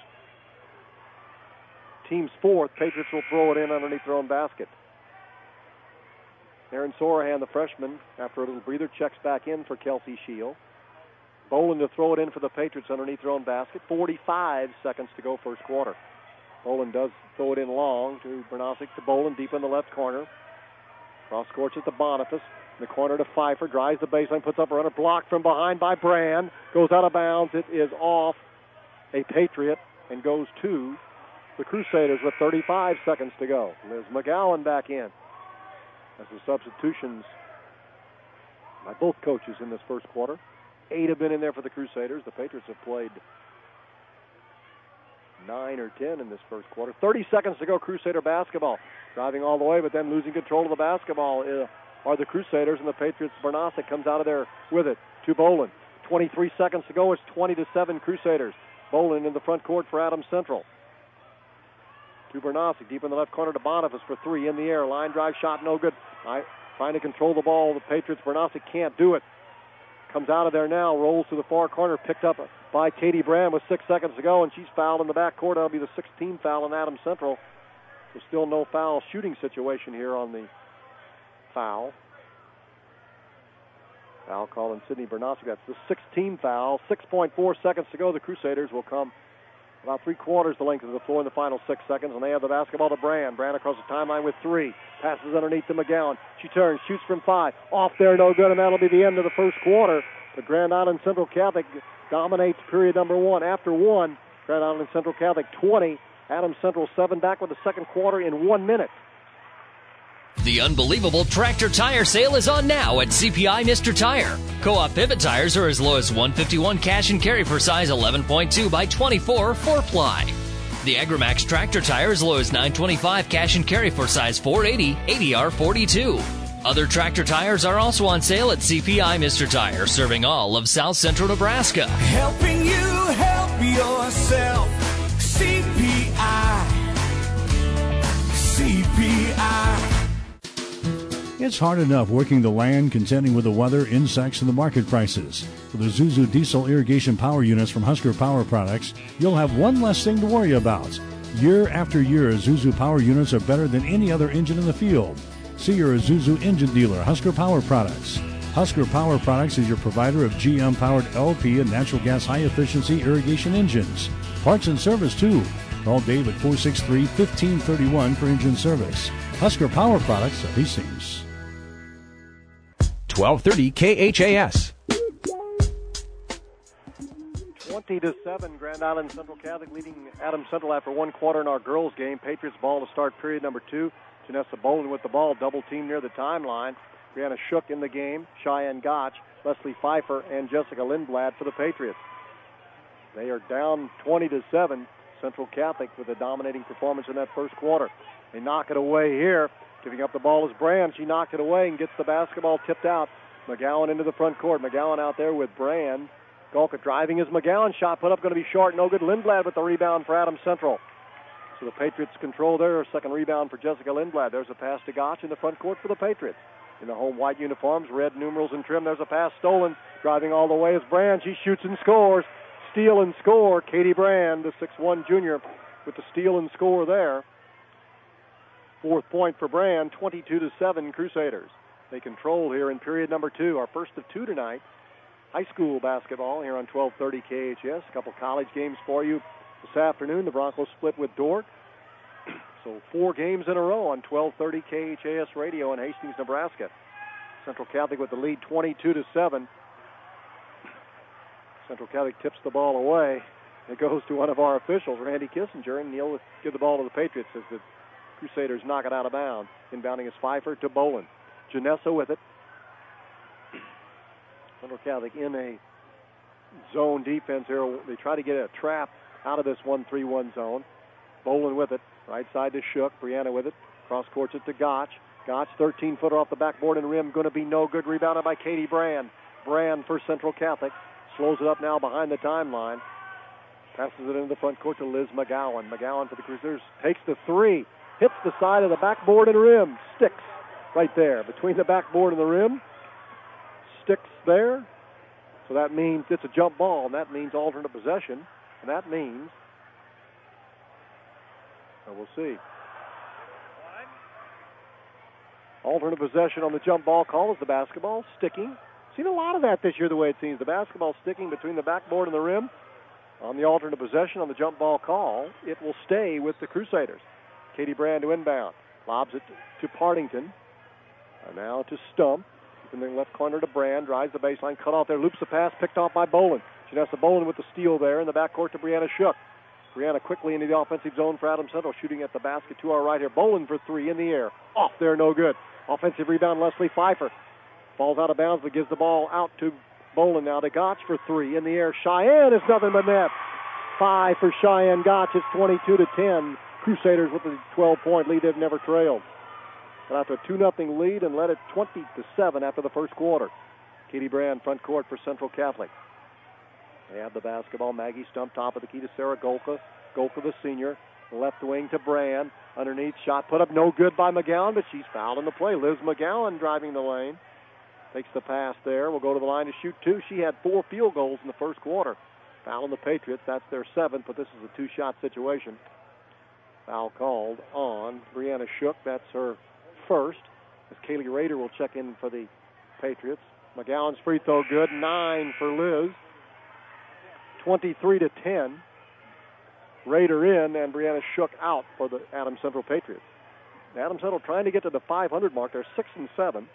Team's fourth. Patriots will throw it in underneath their own basket. Aaron Sorahan, the freshman, after a little breather, checks back in for Kelsey Shield. Bolin to throw it in for the Patriots underneath their own basket. forty-five seconds to go first quarter. Bolin does throw it in long to Bernasek to Bolin deep in the left corner. Cross court to Boniface. In the corner to Pfeiffer. Drives the baseline, puts up a runner. Blocked from behind by Brand. Goes out of bounds. It is off a Patriot and goes to the Crusaders with thirty-five seconds to go. Liz McGowan back in. As the substitutions by both coaches in this first quarter. Eight have been in there for the Crusaders. The Patriots have played nine or ten in this first quarter. thirty seconds to go, Crusader basketball. Driving all the way, but then losing control of the basketball uh, are the Crusaders, and the Patriots. Bernasek comes out of there with it to Bolin. twenty-three seconds to go. It's twenty to seven Crusaders. Bolin in the front court for Adams Central. To Bernasek, deep in the left corner to Boniface for three, in the air. Line drive shot, no good. Right, trying to control the ball. The Patriots. Bernasek can't do it. Comes out of there now, rolls to the far corner, picked up by Katie Brand with six seconds to go, and she's fouled in the back court. That'll be the sixteenth foul on Adams Central. There's still no foul shooting situation here on the foul. Foul called on Sydney Bernasek. That's the sixteenth foul. six point four seconds to go. The Crusaders will come about three quarters the length of the floor in the final six seconds, and they have the basketball to Brand. Brand across the timeline with three. Passes underneath to McGowan. She turns, shoots from five. Off there, no good, and that'll be the end of the first quarter. The Grand Island Central Catholic dominates period number one. After one, Grand Island Central Catholic twenty. Adams Central seven, back with the second quarter in one minute. The unbelievable tractor tire sale is on now at C P I Mister Tire. Co-op pivot tires are as low as one fifty-one cash and carry for size eleven point two by twenty-four four-ply. The Agramax tractor tire is low as nine twenty-five cash and carry for size four eighty, eighty R forty-two. Other tractor tires are also on sale at C P I Mister Tire, serving all of South Central Nebraska. Helping you help yourself. C P I. C P I. It's hard enough working the land, contending with the weather, insects, and the market prices. With the Zuzu diesel irrigation power units from Husker Power Products, you'll have one less thing to worry about. Year after year, Zuzu power units are better than any other engine in the field. See your Zuzu engine dealer, Husker Power Products. Husker Power Products is your provider of G M-powered L P and natural gas high-efficiency irrigation engines. Parts and service, too. Call Dave at four six three, one five three one for engine service. Husker Power Products of Hastings. twelve thirty K H A S. twenty to seven, Grand Island Central Catholic leading Adams Central after one quarter in our girls game. Patriots ball to start period number two. Janessa Bolin with the ball, double team near the timeline. Brianna Shook in the game, Cheyenne Gotch, Leslie Pfeiffer, and Jessica Lindblad for the Patriots. They are down twenty to seven. Central Catholic with a dominating performance in that first quarter. They knock it away here. Giving up the ball is Brand. She knocked it away and gets the basketball tipped out. McGowan into the front court. McGowan out there with Brand. Golka driving is McGowan. Shot put up, going to be short. No good. Lindblad with the rebound for Adams Central. So the Patriots control there. Second rebound for Jessica Lindblad. There's a pass to Gotch in the front court for the Patriots. In the home white uniforms, red numerals and trim. There's a pass stolen. Driving all the way is Brand. She shoots and scores. Steal and score. Katie Brand, the six one junior, with the steal and score there. Fourth point for Brand, twenty-two to seven Crusaders. They control here in period number two, our first of two tonight. High school basketball here on twelve thirty K H S. A couple college games for you this afternoon. The Broncos split with Dordt. So four games in a row on twelve thirty K H A S radio in Hastings, Nebraska. Central Catholic with the lead twenty-two to seven. Central Catholic tips the ball away. It goes to one of our officials, Randy Kissinger, and he'll give the ball to the Patriots as the Crusaders knock it out of bounds. Inbounding is Pfeiffer to Bolin. Janessa with it. Central Catholic in a zone defense here. They try to get a trap out of this one three one zone. Bolin with it. Right side to Shook. Brianna with it. Cross courts it to Gotch. Gotch, thirteen-footer off the backboard and rim. Going to be no good. Rebounded by Katie Brand. Brand for Central Catholic. Slows it up now behind the timeline. Passes it into the front court to Liz McGowan. McGowan for the Crusaders. Takes the three. Hits the side of the backboard and rim. Sticks right there. Between the backboard and the rim. Sticks there. So that means it's a jump ball, and that means alternate possession. And that means, and we'll see. Alternate possession on the jump ball call is the basketball sticking. Seen a lot of that this year the way it seems. The basketball sticking between the backboard and the rim. On the alternate possession on the jump ball call, it will stay with the Crusaders. Katie Brand to inbound. Lobs it to Partington. And now to Stump. In the left corner to Brand. Drives the baseline. Cut off there. Loops the pass. Picked off by Bolin. Janessa Bolin with the steal there in the backcourt to Brianna Shook. Brianna quickly into the offensive zone for Adams Central. Shooting at the basket to our right here. Bolin for three in the air. Off there. No good. Offensive rebound. Leslie Pfeiffer. Falls out of bounds, but gives the ball out to Bolin now to Gotch for three in the air. Cheyenne is nothing but net. Five for Cheyenne Gotch. It's twenty-two to ten. Crusaders with a twelve-point lead. They've never trailed. Got out to a two nothing lead and led it twenty to seven after the first quarter. Katie Brand, front court for Central Catholic. They have the basketball. Maggie Stump, top of the key to Sarah Golka. Golka, the senior. Left wing to Brand. Underneath, shot put up, no good by McGowan, but she's fouled in the play. Liz McGowan driving the lane. Takes the pass there. Will go to the line to shoot two. She had four field goals in the first quarter. Foul on the Patriots. That's their seventh, but this is a two-shot situation. Foul called on Brianna Shook. That's her first. As Kaylee Rader will check in for the Patriots. McGowan's free throw good. Nine for Liz. twenty-three to ten. Rader in and Brianna Shook out for the Adams Central Patriots. Adams Central trying to get to the five hundred mark. They're six and seven.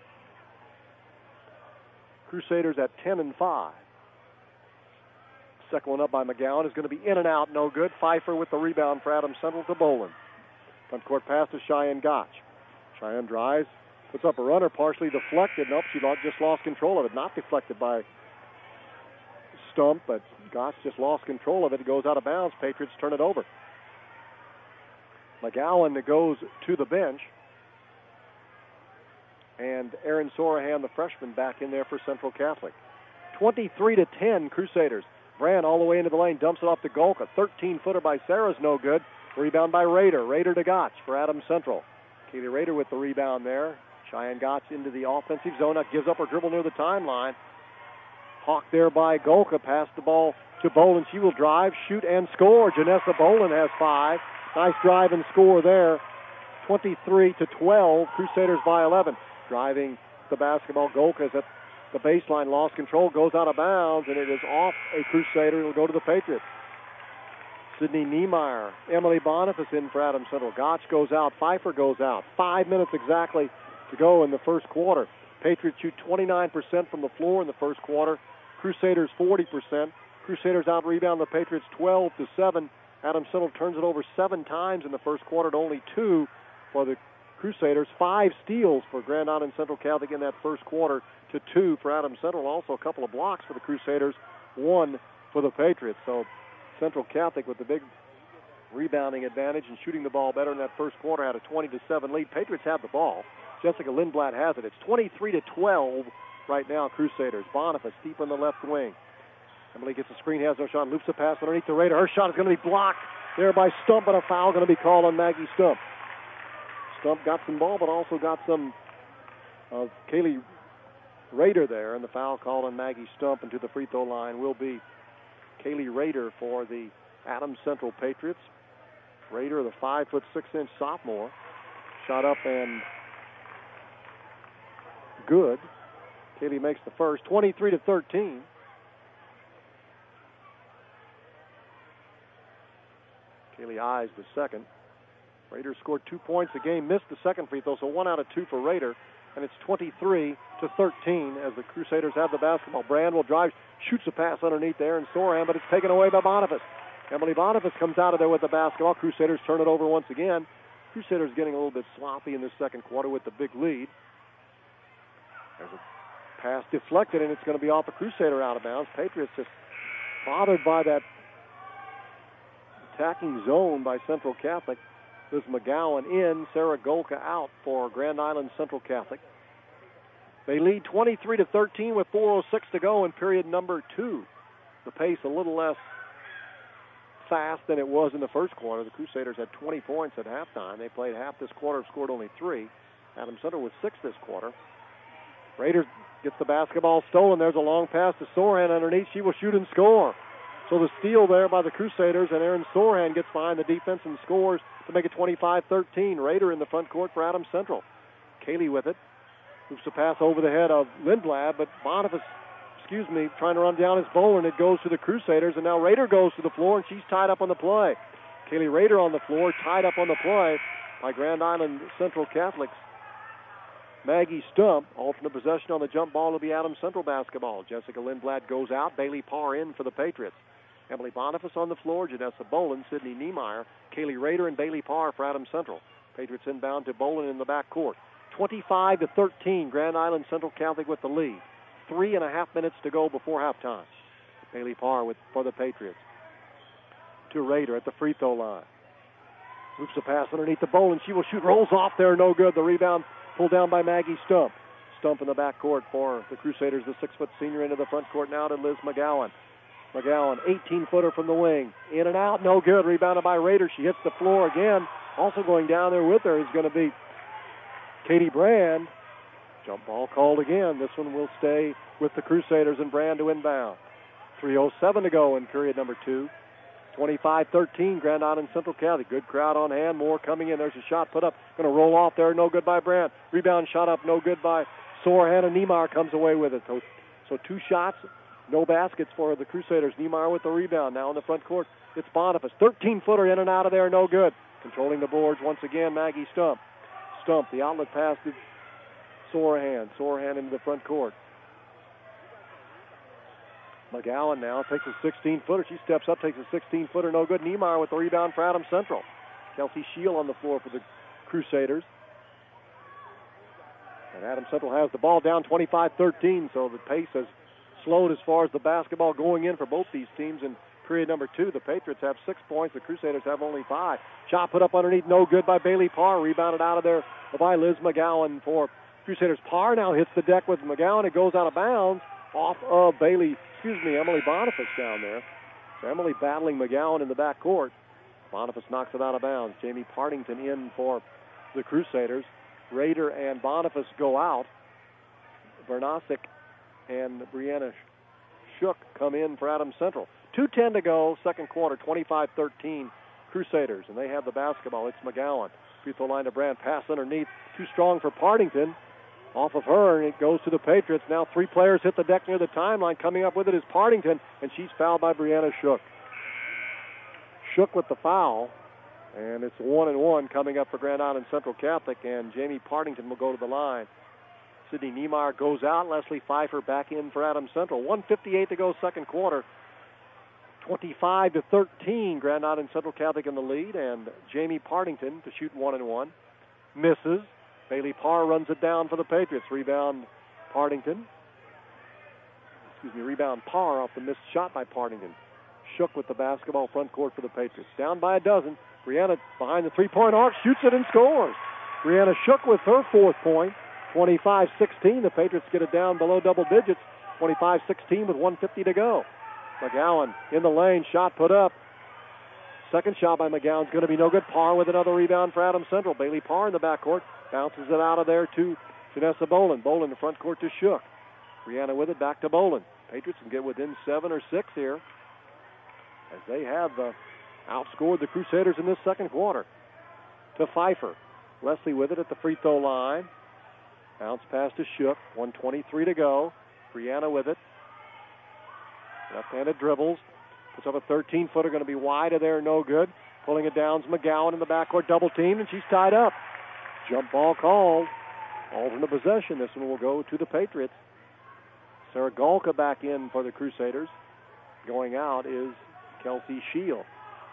Crusaders at ten and five. Second one up by McGowan is going to be in and out, no good. Pfeiffer with the rebound for Adams Central to Bolin. Front court pass to Cheyenne Gotch. Cheyenne drives, puts up a runner, partially deflected. Nope, she just lost control of it. Not deflected by Stump, but Gotch just lost control of it. It goes out of bounds. Patriots turn it over. McGowan goes to the bench. And Erin Sorahan, the freshman, back in there for Central Catholic. twenty-three to ten, Crusaders. Brand all the way into the lane, dumps it off to Golka. thirteen-footer by Sarah's no good. Rebound by Rader. Rader to Gotch for Adams Central. Katie Rader with the rebound there. Cheyenne Gotch into the offensive zone. Now gives up her dribble near the timeline. Hawked there by Golka. Passed the ball to Bolin. She will drive, shoot, and score. Janessa Bolin has five. Nice drive and score there. twenty-three to twelve. Crusaders by eleven. Driving the basketball. Golka is at the baseline. Lost control. Goes out of bounds, and it is off a Crusader. It will go to the Patriots. Sydney Niemeyer. Emily Boniface in for Adams Central. Gotch goes out. Pfeiffer goes out. Five minutes exactly to go in the first quarter. Patriots shoot twenty-nine percent from the floor in the first quarter. Crusaders forty percent. Crusaders out-rebound the Patriots twelve to seven. Adams Central turns it over seven times in the first quarter to only two for the Crusaders. Five steals for Grand Island Central Catholic in that first quarter to two for Adams Central. Also a couple of blocks for the Crusaders, one for the Patriots. So Central Catholic with the big rebounding advantage and shooting the ball better in that first quarter had a twenty to seven lead. Patriots have the ball. Jessica Lindblad has it. It's twenty-three to twelve right now, Crusaders. Boniface deep on the left wing. Emily gets a screen, has no shot, loops a pass underneath the Raider. Her shot is going to be blocked there by Stump, and a foul going to be called on Maggie Stump. Stump got some ball, but also got some of Kaylee Raider there, and the foul called on Maggie Stump, and to the free throw line will be Kaylee Raider for the Adams Central Patriots. Raider, the five foot six inch sophomore, shot up and good. Kaylee makes the first, twenty-three to thirteen. Kaylee eyes the second. Raiders scored two points a game, missed the second free throw, so one out of two for Raider, and it's twenty-three to thirteen as the Crusaders have the basketball. Brand will drive, shoots a pass underneath there, and Soran, but it's taken away by Boniface. Emily Boniface comes out of there with the basketball. Crusaders turn it over once again. Crusaders getting a little bit sloppy in the second quarter with the big lead. There's a pass deflected, and it's going to be off a Crusader out of bounds. Patriots just bothered by that attacking zone by Central Catholic. Liz McGowan in, Sarah Golka out for Grand Island Central Catholic. They lead twenty-three to thirteen with four oh six to go in period number two. The pace a little less fast than it was in the first quarter. The Crusaders had twenty points at halftime. They played half this quarter, scored only three. Adams Central with six this quarter. Raiders gets the basketball stolen. There's a long pass to Soran underneath. She will shoot and score. So the steal there by the Crusaders, and Aaron Soran gets behind the defense and scores to make it twenty-five thirteen. Raider in the front court for Adams Central. Kaylee with it. Hoops a pass over the head of Lindblad, but Boniface, excuse me, trying to run down his bowler, and it goes to the Crusaders, and now Raider goes to the floor, and she's tied up on the play. Kaylee Raider on the floor, tied up on the play by Grand Island Central Catholics. Maggie Stump, alternate possession on the jump ball will be Adams Central basketball. Jessica Lindblad goes out. Bailey Parr in for the Patriots. Emily Boniface on the floor, Janessa Bolin, Sydney Niemeyer, Kaylee Raider, and Bailey Parr for Adams Central. Patriots inbound to Bolin in the back court. twenty-five to thirteen, Grand Island Central Catholic with the lead. Three and a half minutes to go before halftime. Bailey Parr with, for the Patriots. To Raider at the free throw line. Loops a pass underneath the Bolin. She will shoot, rolls off there, no good. The rebound pulled down by Maggie Stump. Stump in the back court for the Crusaders, the six-foot senior into the front court now to Liz McGowan. McGowan, eighteen-footer from the wing. In and out, no good. Rebounded by Raider. She hits the floor again. Also going down there with her is going to be Katie Brand. Jump ball called again. This one will stay with the Crusaders and Brand to inbound. three oh seven to go in period number two. twenty-five thirteen, Grand Island Central Catholic. Good crowd on hand. More coming in. There's a shot put up. Going to roll off there. No good by Brand. Rebound shot up. No good by Sorahan, and Niemeyer comes away with it. So, so two shots. No baskets for the Crusaders. Niemeyer with the rebound. Now in the front court, it's Boniface. thirteen-footer in and out of there, no good. Controlling the boards once again, Maggie Stump. Stump, the outlet pass to Sorahan. Sorahan into the front court. McGowan now takes a sixteen-footer. She steps up, takes a sixteen-footer, no good. Niemeyer with the rebound for Adams Central. Kelsey Shield on the floor for the Crusaders. And Adams Central has the ball down twenty-five thirteen, so the pace has slowed as far as the basketball going in for both these teams in period number two. The Patriots have six points. The Crusaders have only five. Shot put up underneath, no good by Bailey Parr. Rebounded out of there by Liz McGowan for Crusaders. Parr now hits the deck with McGowan. It goes out of bounds off of Bailey, excuse me, Emily Boniface down there. So Emily battling McGowan in the back court. Boniface knocks it out of bounds. Jamie Partington in for the Crusaders. Raider and Boniface go out. Bernasic and Brianna Shook come in for Adams Central. two ten to go, second quarter, twenty-five thirteen, Crusaders, and they have the basketball. It's McGowan. Free throw line to Brand. Pass underneath. Too strong for Partington. Off of her, and it goes to the Patriots. Now three players hit the deck near the timeline. Coming up with it is Partington, and she's fouled by Brianna Shook. Shook with the foul, and it's one and one coming up for Grand Island Central Catholic, and Jamie Partington will go to the line. Sydney Niemeyer goes out. Leslie Pfeiffer back in for Adams Central. one fifty-eight to go, second quarter. twenty-five to thirteen, Grand Island Central Catholic in the lead, and Jamie Partington to shoot one and one. Misses. Bailey Parr runs it down for the Patriots. Rebound Partington. Excuse me, rebound Parr off the missed shot by Partington. Shook with the basketball front court for the Patriots. Down by a dozen. Brianna behind the three-point arc, shoots it and scores. Brianna Shook with her fourth point. twenty-five sixteen. The Patriots get it down below double digits. twenty-five sixteen with one fifty to go. McGowan in the lane, shot put up. Second shot by McGowan's going to be no good. Parr with another rebound for Adams Central. Bailey Parr in the backcourt. Bounces it out of there to Janessa Bolin. Bolin in the front court to Shook. Brianna with it back to Bolin. Patriots can get within seven or six here as they have uh, outscored the Crusaders in this second quarter. To Pfeiffer. Leslie with it at the free throw line. Bounce pass to Shook. one twenty-three to go. Brianna with it. Left-handed dribbles. Puts up a thirteen-footer, going to be wide of there, no good. Pulling it down is McGowan in the backcourt, double-teamed, and she's tied up. Jump ball called. Alternate possession. This one will go to the Patriots. Sarah Golka back in for the Crusaders. Going out is Kelsey Shield.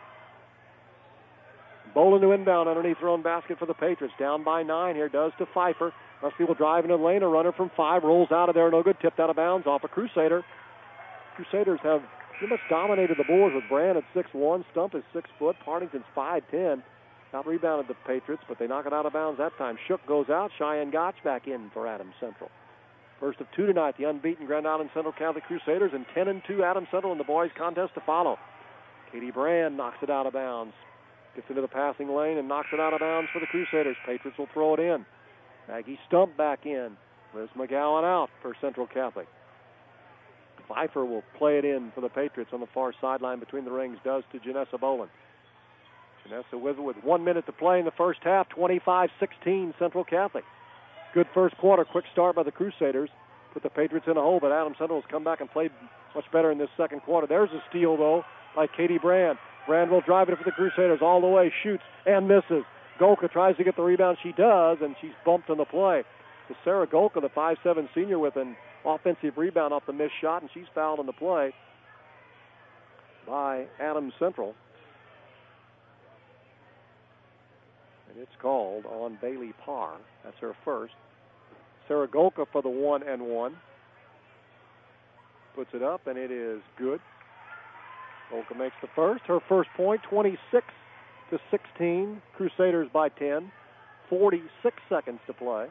Bolin to inbound underneath her own basket for the Patriots. Down by nine here, does to Pfeiffer. Rusty will drive into the lane. A runner from five rolls out of there, no good. Tipped out of bounds off a Crusader. Crusaders have pretty much dominated the boards with Brand at six one. Stump is six foot. Partington's five ten. Out rebounded the Patriots, but they knock it out of bounds that time. Shook goes out. Cheyenne Gotch back in for Adams Central. First of two tonight, the unbeaten Grand Island Central Catholic Crusaders, and ten and two Adams Central in the boys' contest to follow. Katie Brand knocks it out of bounds. Gets into the passing lane and knocks it out of bounds for the Crusaders. Patriots will throw it in. Maggie Stump back in. Liz McGowan out for Central Catholic. Pfeiffer will play it in for the Patriots on the far sideline between the rings. Does to Janessa Bolin. Janessa with it with one minute to play in the first half. twenty-five sixteen Central Catholic. Good first quarter. Quick start by the Crusaders. Put the Patriots in a hole, but Adams Central has come back and played much better in this second quarter. There's a steal, though, by Katie Brand. Brand will drive it for the Crusaders all the way. Shoots and misses. Golka tries to get the rebound. She does, and she's bumped on the play. To Sarah Golka, the five seven senior, with an offensive rebound off the missed shot, and she's fouled on the play by Adams Central. And it's called on Bailey Parr. That's her first. Sarah Golka for the one and one. Puts it up, and it is good. Golka makes the first. Her first point, twenty-six to sixteen. Crusaders by ten. forty-six seconds to play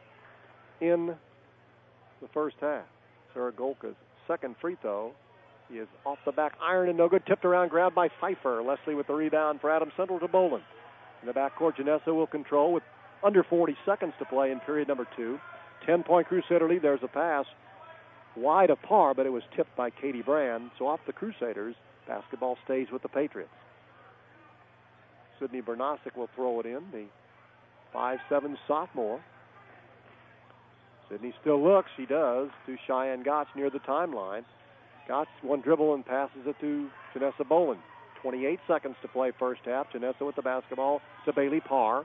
in the first half. Sarah Golka's second free throw is off the back iron and no good. Tipped around, grabbed by Pfeiffer. Leslie with the rebound for Adams Central to Bolin. In the backcourt, Janessa will control with under forty seconds to play in period number two. ten-point Crusader lead. There's a pass wide of Parr, but it was tipped by Katie Brand. So off the Crusaders, basketball stays with the Patriots. Sydney Bernasic will throw it in, the five seven sophomore. Sydney still looks. She does to Cheyenne Gotch near the timeline. Gotch one dribble and passes it to Janessa Bolin. twenty-eight seconds to play first half. Janessa with the basketball to Bailey Parr.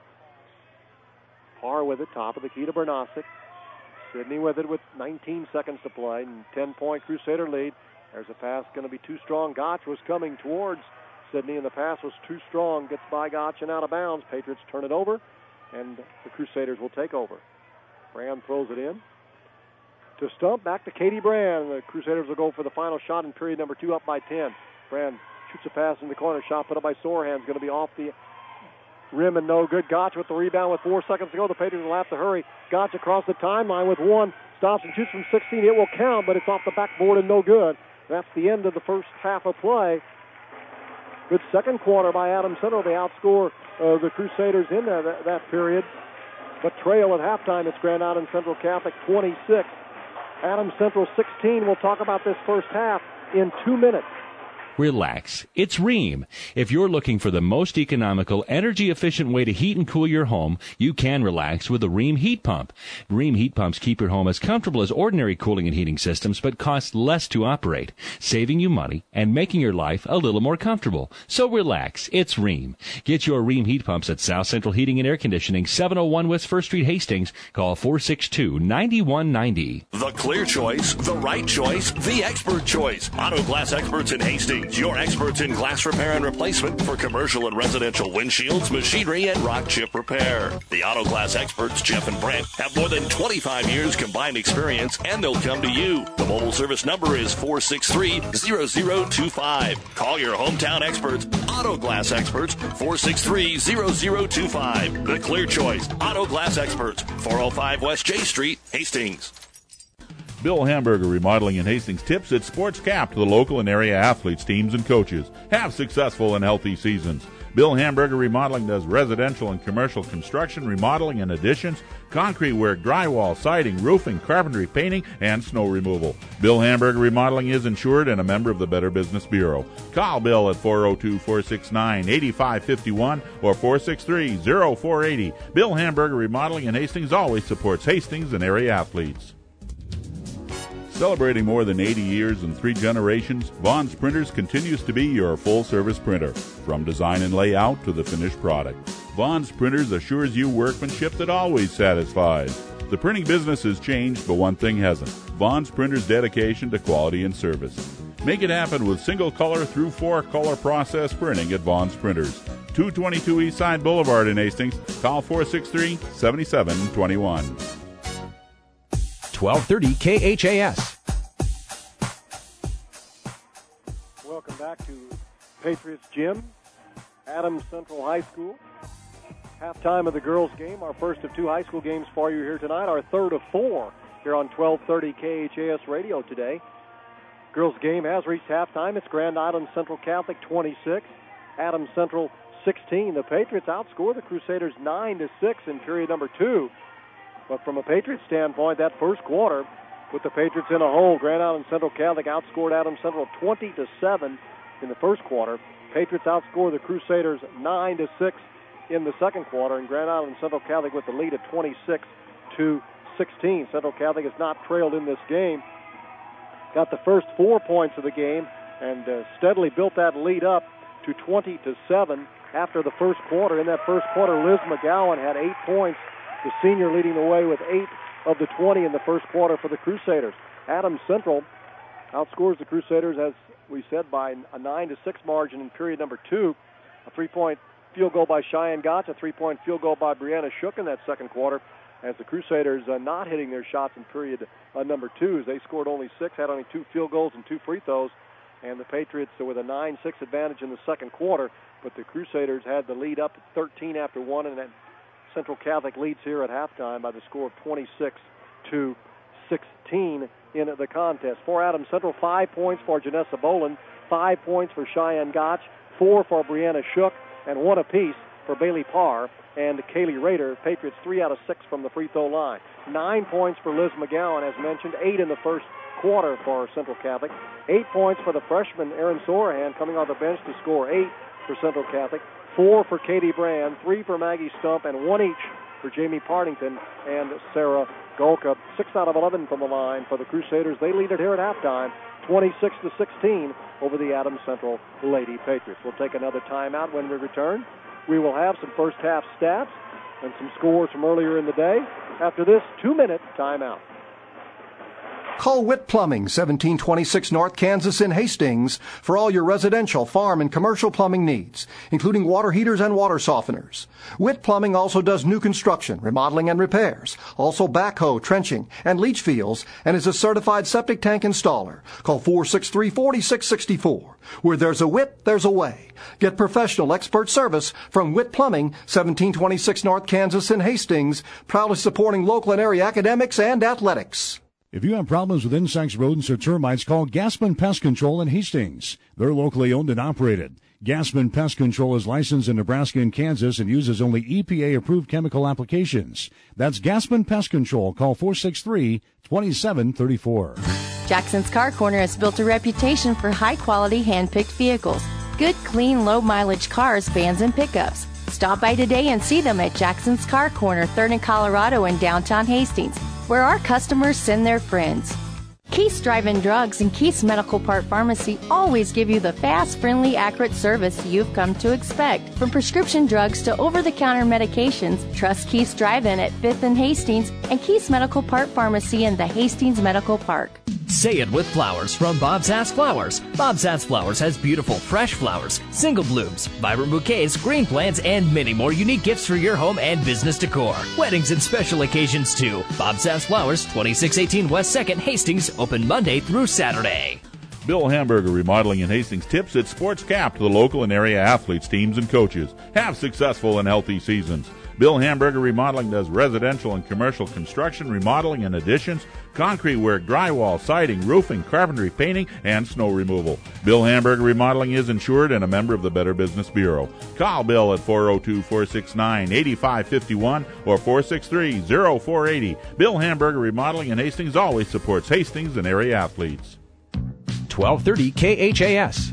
Parr with it, top of the key to Bernasic. Sydney with it with nineteen seconds to play and ten-point Crusader lead. There's a pass going to be too strong. Gotch was coming towards Sydney, and the pass was too strong. Gets by Gotch and out of bounds. Patriots turn it over, and the Crusaders will take over. Brand throws it in to Stump. Back to Katie Brand. The Crusaders will go for the final shot in period number two, up by ten. Brand shoots a pass in the corner. Shot put up by Sorahan's going to be off the rim and no good. Gotch with the rebound with four seconds to go. The Patriots will have to hurry. Gotch across the timeline with one. Stops and shoots from sixteen. It will count, but it's off the backboard and no good. That's the end of the first half of play. Good second quarter by Adams Central. They outscore uh, the Crusaders in there that, that period. But trail at halftime. It's Grand Island Central Catholic twenty-six. Adams Central sixteen. We'll talk about this first half in two minutes. Relax. It's Rheem. If you're looking for the most economical, energy-efficient way to heat and cool your home, you can relax with a Rheem heat pump. Rheem heat pumps keep your home as comfortable as ordinary cooling and heating systems, but cost less to operate, saving you money and making your life a little more comfortable. So relax. It's Rheem. Get your Rheem heat pumps at South Central Heating and Air Conditioning, seven oh one West First Street, Hastings. Call four six two, nine one nine zero. The clear choice, the right choice, the expert choice. Auto Glass Experts in Hastings. Hastings, your experts in glass repair and replacement for commercial and residential windshields, machinery, and rock chip repair. The Auto Glass experts, Jeff and Brent, have more than twenty-five years combined experience, and they'll come to you. The mobile service number is four six three, zero zero two five. Call your hometown experts, Auto Glass experts, four six three, zero zero two five. The clear choice, Auto Glass experts, four oh five West J Street, Hastings. Bill Hamburger Remodeling in Hastings tips its sports cap to the local and area athletes, teams, and coaches. Have successful and healthy seasons. Bill Hamburger Remodeling does residential and commercial construction, remodeling and additions, concrete work, drywall, siding, roofing, carpentry, painting, and snow removal. Bill Hamburger Remodeling is insured and a member of the Better Business Bureau. Call Bill at four oh two, four six nine, eight five five one or four six three, zero four eight zero. Bill Hamburger Remodeling in Hastings always supports Hastings and area athletes. Celebrating more than eighty years and three generations, Vaughn's Printers continues to be your full-service printer, from design and layout to the finished product. Vaughn's Printers assures you workmanship that always satisfies. The printing business has changed, but one thing hasn't: Vaughn's Printers' dedication to quality and service. Make it happen with single-color through four-color process printing at Vaughn's Printers. two twenty-two Eastside Boulevard in Hastings. Call four six three, seven seven two one. twelve thirty K H A S. Welcome back to Patriots Gym, Adams Central High School. Halftime of the girls' game, our first of two high school games for you here tonight, our third of four here on twelve thirty K H A S Radio today. Girls' game has reached halftime. It's Grand Island Central Catholic twenty-six, Adams Central sixteen. The Patriots outscore the Crusaders nine to six in period number two. But from a Patriots standpoint, that first quarter put the Patriots in a hole. Grand Island Central Catholic outscored Adams Central twenty to seven in the first quarter. Patriots outscored the Crusaders nine to six in the second quarter, and Grand Island Central Catholic with the lead at twenty-six to sixteen. Central Catholic has not trailed in this game. Got the first four points of the game and uh, steadily built that lead up to twenty to seven after the first quarter. In that first quarter, Liz McGowan had eight points. The senior leading the way with eight of the twenty in the first quarter for the Crusaders. Adams Central outscores the Crusaders, as we said, by a nine to six margin in period number two. A three-point field goal by Cheyenne Gotch, a three-point field goal by Brianna Shook in that second quarter, as the Crusaders uh, not hitting their shots in period uh, number two. As they scored only six, had only two field goals and two free throws, and the Patriots uh, with a nine six advantage in the second quarter, but the Crusaders had the lead up at thirteen after one, and then Central Catholic leads here at halftime by the score of twenty-six to sixteen in the contest. For Adams Central, five points for Janessa Boland, five points for Cheyenne Gotch, four for Brianna Shook, and one apiece for Bailey Parr and Kaylee Rader. Patriots three out of six from the free throw line. Nine points for Liz McGowan, as mentioned, eight in the first quarter for Central Catholic. Eight points for the freshman Erin Sorahan, coming off the bench to score eight for Central Catholic. Four for Katie Brand, three for Maggie Stump, and one each for Jamie Partington and Sarah Golka. Six out of eleven from the line for the Crusaders. They lead it here at halftime, twenty-six to sixteen over the Adams Central Lady Patriots. We'll take another timeout. When we return, we will have some first half stats and some scores from earlier in the day. After this two-minute timeout. Call Witt Plumbing, seventeen twenty-six North Kansas in Hastings, for all your residential, farm, and commercial plumbing needs, including water heaters and water softeners. Witt Plumbing also does new construction, remodeling, and repairs, also backhoe, trenching, and leach fields, and is a certified septic tank installer. Call four six three, four six six four. Where there's a Witt, there's a way. Get professional expert service from Witt Plumbing, seventeen twenty-six North Kansas in Hastings, proudly supporting local and area academics and athletics. If you have problems with insects, rodents, or termites, call Gaspin Pest Control in Hastings. They're locally owned and operated. Gaspin Pest Control is licensed in Nebraska and Kansas and uses only E P A-approved chemical applications. That's Gaspin Pest Control. Call four six three, two seven three four. Jackson's Car Corner has built a reputation for high-quality, hand-picked vehicles. Good, clean, low-mileage cars, vans, and pickups. Stop by today and see them at Jackson's Car Corner, third and Colorado in downtown Hastings, where our customers send their friends. Keith's Drive-In Drugs and Keith's Medical Part Pharmacy always give you the fast, friendly, accurate service you've come to expect. From prescription drugs to over-the-counter medications, trust Keith's Drive-In at fifth and Hastings and Keith's Medical Part Pharmacy in the Hastings Medical Park. Say it with flowers from Bob Sass Flowers. Bob Sass Flowers has beautiful fresh flowers, single blooms, vibrant bouquets, green plants, and many more unique gifts for your home and business decor. Weddings and special occasions too. Bob Sass Flowers, twenty-six eighteen West second, Hastings, open Monday through Saturday. Bill Hamburger Remodeling in Hastings tips its sports cap to the local and area athletes, teams, and coaches. Have successful and healthy seasons. Bill Hamburger Remodeling does residential and commercial construction, remodeling and additions, concrete work, drywall, siding, roofing, carpentry, painting, and snow removal. Bill Hamburger Remodeling is insured and a member of the Better Business Bureau. Call Bill at four oh two, four six nine, eight five five one or four six three, oh four eight oh. Bill Hamburger Remodeling in Hastings always supports Hastings and area athletes. twelve thirty K H A S.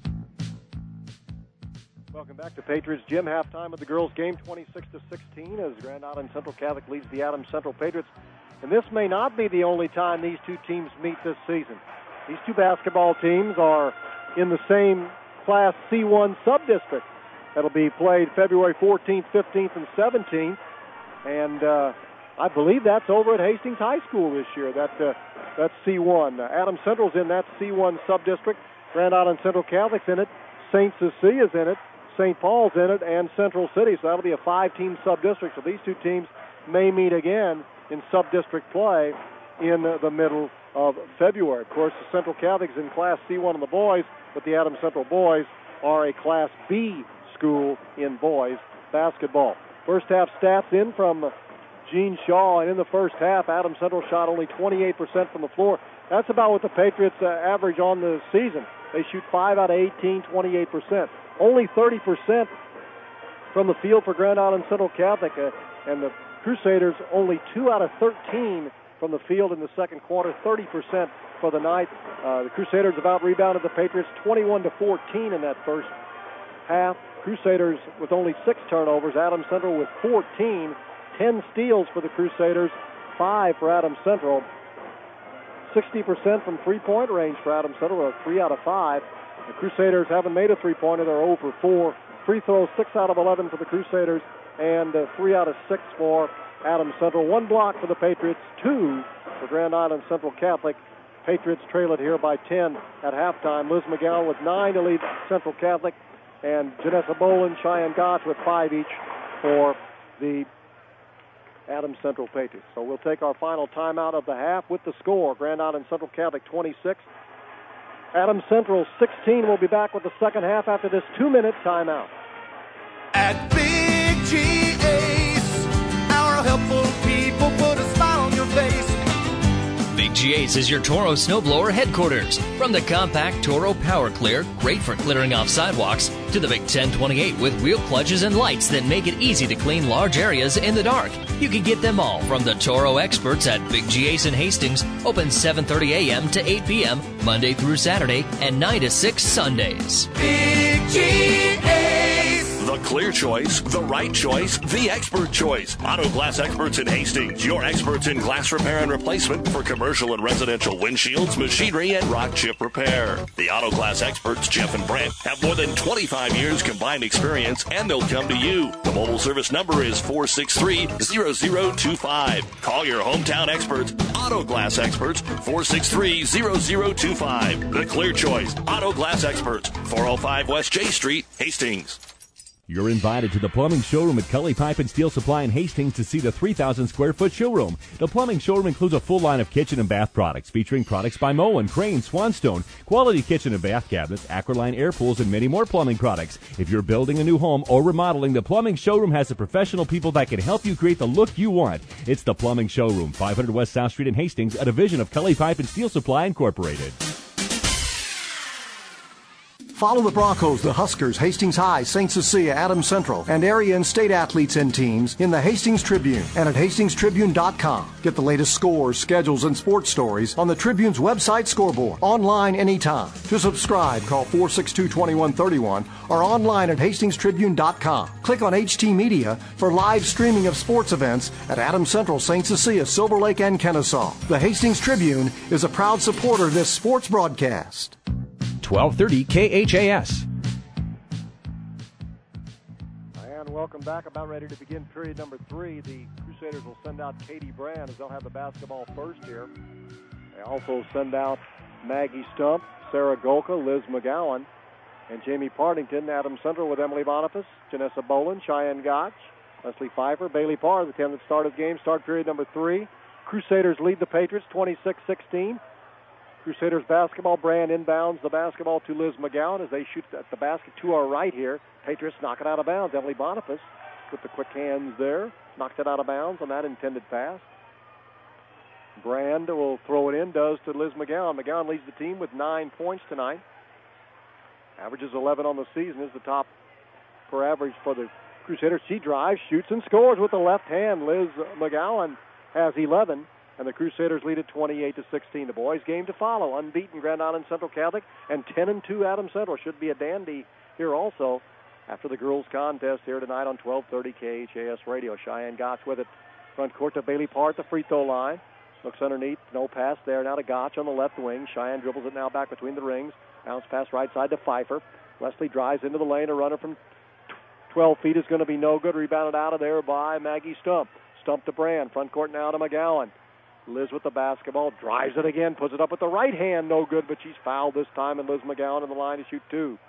Welcome back to Patriots Gym. Halftime of the girls' game, twenty-six to sixteen, as Grand Island Central Catholic leads the Adams Central Patriots. And this may not be the only time these two teams meet this season. These two basketball teams are in the same Class C one sub-district. That'll be played February fourteenth, fifteenth, and seventeenth. And uh, I believe that's over at Hastings High School this year. That, uh, that's C one. Uh, Adams Central's in that C one sub-district. Grand Island Central Catholic's in it. Saint Cecilia's in it. Saint Paul's in it, and Central City. So that'll be a five-team sub-district. So these two teams may meet again in sub-district play in the middle of February. Of course, the Central Catholic's in Class C one in the boys, but the Adams Central boys are a Class B school in boys basketball. First half stats in from Gene Shaw, and in the first half, Adams Central shot only twenty-eight percent from the floor. That's about what the Patriots uh, average on the season. They shoot five out of eighteen, twenty-eight percent. Only thirty percent from the field for Grand Island Central Catholic, uh, and the Crusaders only two out of thirteen from the field in the second quarter, thirty percent for the night. Uh, the Crusaders have out-rebounded the Patriots twenty-one to fourteen in that first half. Crusaders with only six turnovers, Adams Central with fourteen, ten steals for the Crusaders, five for Adams Central. sixty percent from three-point range for Adams Central, or three out of five. The Crusaders haven't made a three-pointer. They're zero for four. Free throws, six out of eleven for the Crusaders, and uh, three out of six for Adams Central. One block for the Patriots, two for Grand Island Central Catholic. Patriots trail it here by ten at halftime. Liz McGowan with nine to lead Central Catholic, and Janessa Bolin, Cheyenne Gotch with five each for the Adams Central Patriots. So we'll take our final timeout of the half with the score. Grand Island Central Catholic twenty-six, Adams Central sixteen. We'll be back with the second half after this two-minute timeout. At Big G Ace, our helpful people put a smile on your face. Big G Ace is your Toro snowblower headquarters. From the compact Toro Power Clear, great for clearing off sidewalks, to the Big ten twenty-eight with wheel clutches and lights that make it easy to clean large areas in the dark. You can get them all from the Toro experts at Big G Ace in Hastings, open seven thirty a.m. to eight p.m. Monday through Saturday and nine to six Sundays. Big G Ace. The clear choice, the right choice, the expert choice. Auto Glass Experts in Hastings, your experts in glass repair and replacement for commercial and residential windshields, machinery, and rock chip repair. The Auto Glass Experts, Jeff and Brent, have more than twenty-five years combined experience, and they'll come to you. The mobile service number is four six three, zero zero two five. Call your hometown experts, Auto Glass Experts, four six three, zero zero two five. The clear choice, Auto Glass Experts, four oh five West J Street, Hastings. You're invited to the plumbing showroom at Cully Pipe and Steel Supply in Hastings to see the three thousand square foot showroom. The plumbing showroom includes a full line of kitchen and bath products featuring products by Moen, Crane, Swanstone, quality kitchen and bath cabinets, Aqualine air pools, and many more plumbing products. If you're building a new home or remodeling, the plumbing showroom has the professional people that can help you create the look you want. It's the plumbing showroom, five hundred West South Street in Hastings, a division of Cully Pipe and Steel Supply Incorporated. Follow the Broncos, the Huskers, Hastings High, Saint Cecilia, Adams Central, and area and state athletes and teams in the Hastings Tribune and at hastings tribune dot com. Get the latest scores, schedules, and sports stories on the Tribune's website scoreboard. Online anytime. To subscribe, call four six two, two one three one or online at hastings tribune dot com. Click on H T Media for live streaming of sports events at Adams Central, Saint Cecilia, Silver Lake, and Kennesaw. The Hastings Tribune is a proud supporter of this sports broadcast. twelve thirty K H A S. And welcome back. About ready to begin period number three. The Crusaders will send out Katie Brand as they'll have the basketball first here. They also send out Maggie Stump, Sarah Golka, Liz McGowan, and Jamie Partington. Adams Central with Emily Boniface, Janessa Boland, Cheyenne Gotch, Leslie Pfeiffer, Bailey Parr, the ten that started the game. Start period number three. Crusaders lead the Patriots twenty-six sixteen. Crusaders basketball. Brand inbounds the basketball to Liz McGowan as they shoot at the basket to our right here. Patriots knock it out of bounds. Emily Boniface with the quick hands there. Knocked it out of bounds on that intended pass. Brand will throw it in, does to Liz McGowan. McGowan leads the team with nine points tonight. Averages eleven on the season, is the top per average for the Crusaders. She drives, shoots, and scores with the left hand. Liz McGowan has eleven, and the Crusaders lead at twenty-eight to sixteen. The boys' game to follow. Unbeaten Grand Island Central Catholic and ten and two Adams Central. Should be a dandy here also after the girls' contest here tonight on twelve thirty K H A S Radio. Cheyenne Gotch with it. Front court to Bailey Parr at the free throw line. Looks underneath. No pass there. Now to Gotch on the left wing. Cheyenne dribbles it now back between the rings. Bounce pass right side to Pfeiffer. Leslie drives into the lane. A runner from twelve feet is going to be no good. Rebounded out of there by Maggie Stump. Stump to Brand. Front court now to McGowan. Liz with the basketball. Drives it again. Puts it up with the right hand. No good, but she's fouled this time, and Liz McGowan in the line to shoot two.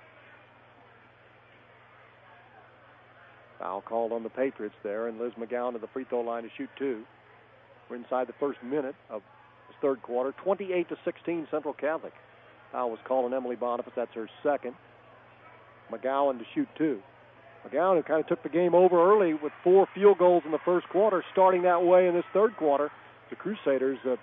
Foul called on the Patriots there, and Liz McGowan to the free throw line to shoot two. We're inside the first minute of this third quarter. twenty-eight to sixteen Central Catholic. Foul was called on Emily Boniface. That's her second. McGowan to shoot two. McGowan, who kind of took the game over early with four field goals in the first quarter, starting that way in this third quarter. The Crusaders uh,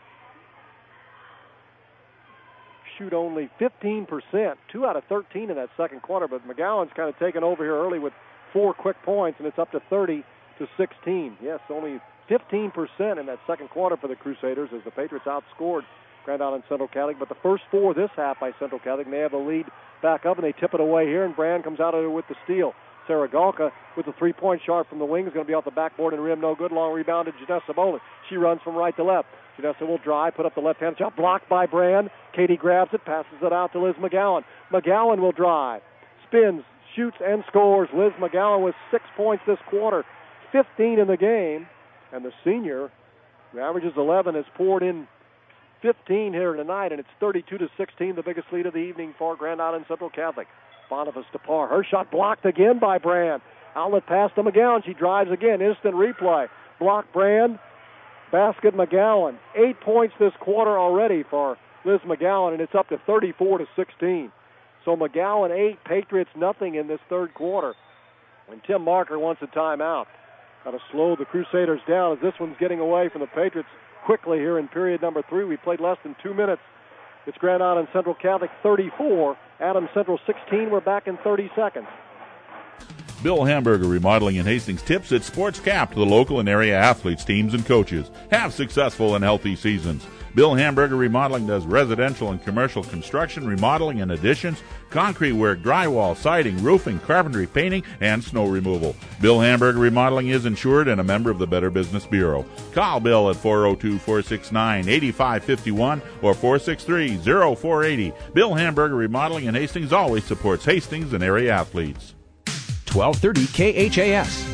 shoot only fifteen percent, two out of thirteen in that second quarter, but McGowan's kind of taken over here early with four quick points, and it's up to thirty to sixteen. Yes, only fifteen percent in that second quarter for the Crusaders as the Patriots outscored Grand Island Central Catholic. But the first four this half by Central Catholic, and they have a lead back up, and they tip it away here, and Brand comes out of there with the steal. Sarah Golka with the three-point shot from the wing is going to be off the backboard and rim, no good. Long rebound to Janessa Boland. She runs from right to left. Janessa will drive, put up the left-hand shot, blocked by Brand. Katie grabs it, passes it out to Liz McGowan. McGowan will drive, spins, shoots, and scores. Liz McGowan with six points this quarter, fifteen in the game. And the senior, who averages eleven, has poured in fifteen here tonight, and it's thirty-two to sixteen, the biggest lead of the evening for Grand Island Central Catholic. Boniface to Parr. Her shot blocked again by Brand. Outlet pass to McGowan. She drives again. Instant replay. Block Brand. Basket McGowan. Eight points this quarter already for Liz McGowan, and it's up to thirty-four to sixteen. So McGowan eight, Patriots nothing in this third quarter. And Tim Marker wants a timeout. Got to slow the Crusaders down as this one's getting away from the Patriots quickly here in period number three. We played less than two minutes. It's Grand Island Central Catholic thirty-four, Adams Central sixteen. We're back in thirty seconds. Bill Hamburger Remodeling in Hastings tips its sports cap to the local and area athletes, teams, and coaches. Have successful and healthy seasons. Bill Hamburger Remodeling does residential and commercial construction, remodeling and additions, concrete work, drywall, siding, roofing, carpentry, painting, and snow removal. Bill Hamburger Remodeling is insured and a member of the Better Business Bureau. Call Bill at four oh two, four six nine, eight five five one or four six three, oh four eight oh. Bill Hamburger Remodeling in Hastings always supports Hastings and area athletes. twelve thirty K H A S.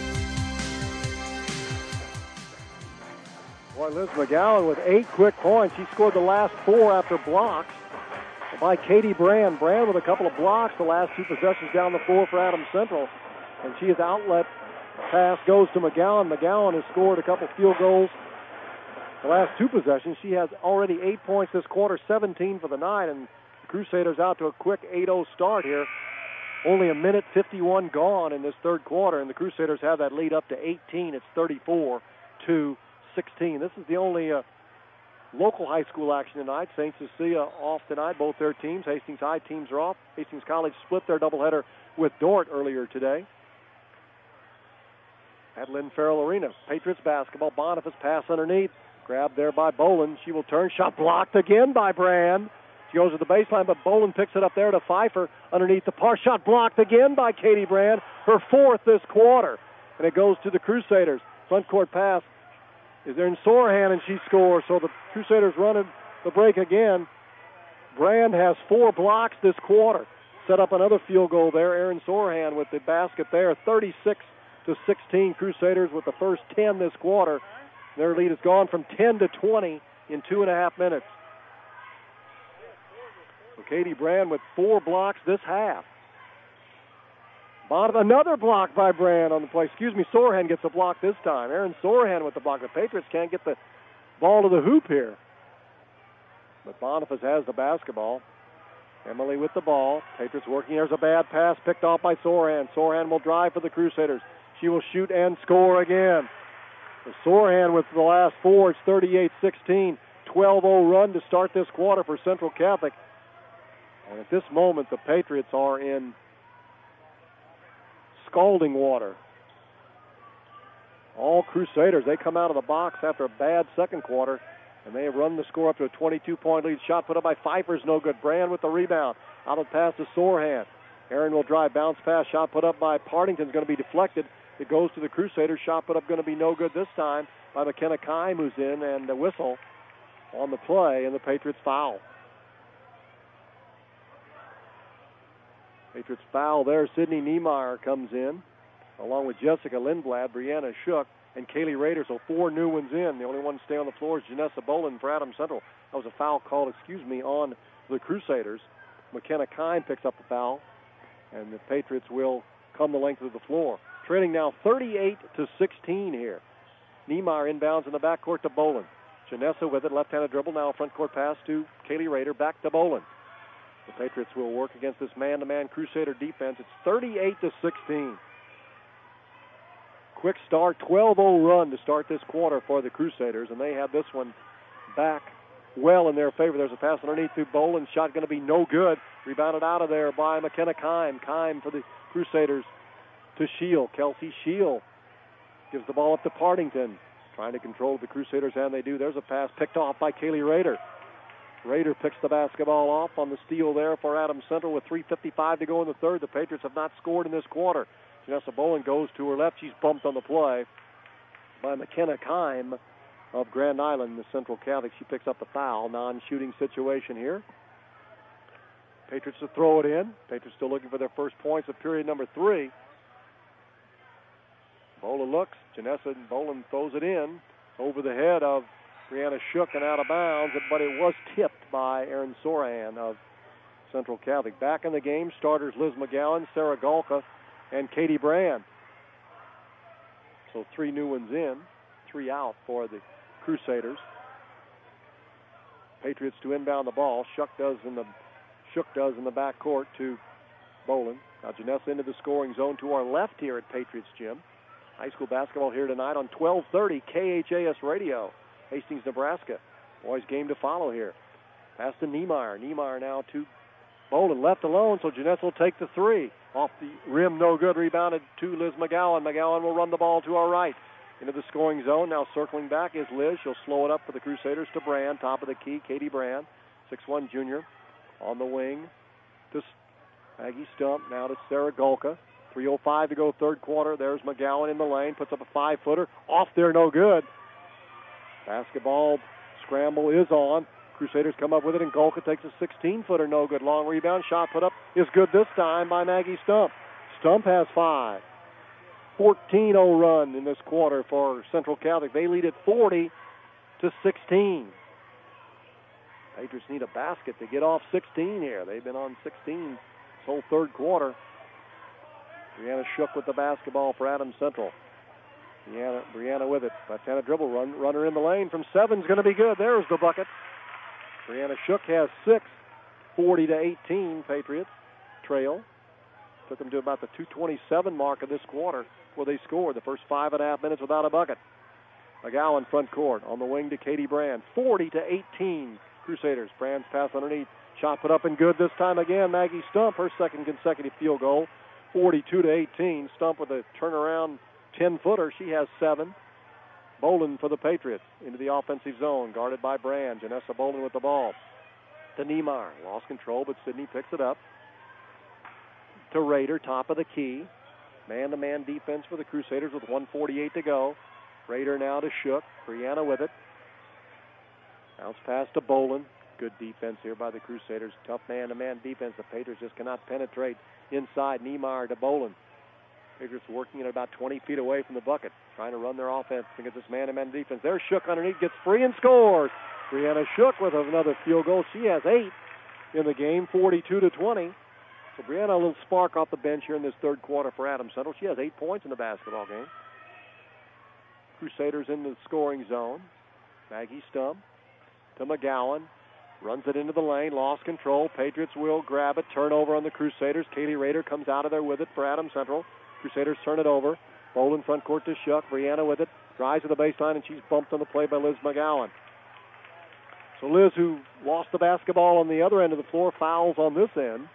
Boy, Liz McGowan with eight quick points. She scored the last four after blocks by Katie Brand. Brand with a couple of blocks the last two possessions down the floor for Adams Central. And she has outlet pass goes to McGowan. McGowan has scored a couple field goals the last two possessions. She has already eight points this quarter, seventeen for the night. And the Crusaders out to a quick eight oh start here. Only a minute fifty-one gone in this third quarter, and the Crusaders have that lead up to eighteen. It's thirty-four to sixteen. This is the only uh, local high school action tonight. Saint Cecilia off tonight, both their teams. Hastings High teams are off. Hastings College split their doubleheader with Dordt earlier today at Lynn Farrell Arena. Patriots basketball. Boniface pass underneath. Grabbed there by Boland. She will turn. Shot blocked again by Brand. She goes to the baseline, but Boland picks it up there to Pfeiffer underneath the Parr. Shot blocked again by Katie Brand. Her fourth this quarter. And it goes to the Crusaders. Front court pass is there in Sorahan, and she scores. So the Crusaders running the break again. Brand has four blocks this quarter. Set up another field goal there. Aaron Sorahan with the basket there. thirty-six to sixteen. Crusaders with the first ten this quarter. Their lead has gone from ten to twenty in two and a half minutes. So Katie Brand with four blocks this half. Bottom, another block by Brand on the play. Excuse me, Sorahan gets a block this time. Aaron Sorahan with the block. The Patriots can't get the ball to the hoop here. But Boniface has the basketball. Emily with the ball. Patriots working. There's a bad pass picked off by Sorahan. Sorahan will drive for the Crusaders. She will shoot and score again. So Sorahan with the last four. It's thirty-eight sixteen. twelve oh run to start this quarter for Central Catholic. And at this moment, the Patriots are in scalding water. All Crusaders, they come out of the box after a bad second quarter, and they have run the score up to a twenty-two point lead. Shot put up by Pfeiffer's no good. Brand with the rebound. Out of the pass to Sorahan. Aaron will drive, bounce pass. Shot put up by Partington's going to be deflected. It goes to the Crusaders. Shot put up going to be no good this time by McKenna Kime, who's in, and a whistle on the play, and the Patriots foul. Patriots foul there. Sydney Niemeyer comes in, along with Jessica Lindblad, Brianna Shook, and Kaylee Rader. So four new ones in. The only one to stay on the floor is Janessa Bolin for Adams Central. That was a foul called, excuse me, on the Crusaders. McKenna Kime picks up the foul, and the Patriots will come the length of the floor. Trailing now thirty-eight to sixteen here. Niemeyer inbounds in the backcourt to Bolin. Janessa with it, left-handed dribble, now front court pass to Kaylee Rader, back to Bolin. The Patriots will work against this man-to-man Crusader defense. It's thirty-eight to sixteen. Quick start, twelve oh run to start this quarter for the Crusaders, and they have this one back well in their favor. There's a pass underneath to Bolin. Shot going to be no good. Rebounded out of there by McKenna Kime. Kime for the Crusaders to Shield. Kelsey Shield gives the ball up to Partington. Trying to control the Crusaders, and they do. There's a pass picked off by Kaylee Rader. Rader picks the basketball off on the steal there for Adams Central with three fifty-five to go in the third. The Patriots have not scored in this quarter. Janessa Bolin goes to her left. She's bumped on the play by McKenna Kime of Grand Island, the Central Catholic. She picks up the foul. Non-shooting situation here. Patriots to throw it in. Patriots still looking for their first points of period number three. Bolin looks. Janessa Bolin throws it in over the head of Brianna Shook and out of bounds, but it was tipped by Erin Sorahan of Central Catholic. Back in the game, starters Liz McGowan, Sarah Golka, and Katie Brand. So three new ones in, three out for the Crusaders. Patriots to inbound the ball. Shook does in the Shook does in the backcourt to Bolin. Now Janessa into the scoring zone to our left here at Patriots Gym. High school basketball here tonight on twelve thirty K H A S Radio, Hastings, Nebraska. Boys game to follow here. Pass to Niemeyer. Niemeyer now to Bolin, left alone, so Janessa will take the three. Off the rim, no good. Rebounded to Liz McGowan. McGowan will run the ball to our right. Into the scoring zone. Now circling back is Liz. She'll slow it up for the Crusaders to Brand. Top of the key, Katie Brand, six one junior. On the wing to Maggie Stump. Now to Sarah Golka. three oh five to go third quarter. There's McGowan in the lane. Puts up a five-footer. Off there, no good. Basketball scramble is on. Crusaders come up with it, and Golka takes a sixteen-footer, no good. Long rebound. Shot put up is good this time by Maggie Stump. Stump has five. fourteen oh run in this quarter for Central Catholic. They lead at forty to sixteen. Patriots need a basket to get off sixteen here. They've been on sixteen this whole third quarter. Brianna Shook with the basketball for Adams Central. Brianna, Brianna with it. Left-handed dribble run. Runner in the lane from seven's going to be good. There's the bucket. Brianna Shook has six. forty to eighteen, Patriots trail. Took them to about the two twenty-seven mark of this quarter where they scored the first five and a half minutes without a bucket. McGowan front court on the wing to Katie Brand. forty to eighteen, Crusaders. Brand's pass underneath. Shot put up and good this time again. Maggie Stump, her second consecutive field goal. forty-two to eighteen. Stump with a turnaround ten-footer. She has seven. Bolin for the Patriots into the offensive zone, guarded by Brand. Janessa Bolin with the ball. To Niemeyer. Lost control, but Sydney picks it up. To Rader, top of the key. Man-to-man defense for the Crusaders with one forty-eight to go. Rader now to Shook. Brianna with it. Bounce pass to Bolin. Good defense here by the Crusaders. Tough man-to-man defense. The Patriots just cannot penetrate inside. Niemeyer to Bolin. Patriots working at about twenty feet away from the bucket, trying to run their offense against this man-to-man defense. There's Shook underneath, gets free and scores. Brianna Shook with another field goal. She has eight. in the game, forty-two to twenty. So Brianna, a little spark off the bench here in this third quarter for Adams Central. She has eight points in the basketball game. Crusaders in the scoring zone. Maggie Stump to McGowan. Runs it into the lane, lost control. Patriots will grab it. Turnover on the Crusaders. Kaylee Rader comes out of there with it for Adams Central. Crusaders turn it over. Bolin front court to Shuck. Brianna with it. Drives to the baseline, and she's bumped on the play by Liz McGowan. So Liz, who lost the basketball on the other end of the floor, fouls on this end.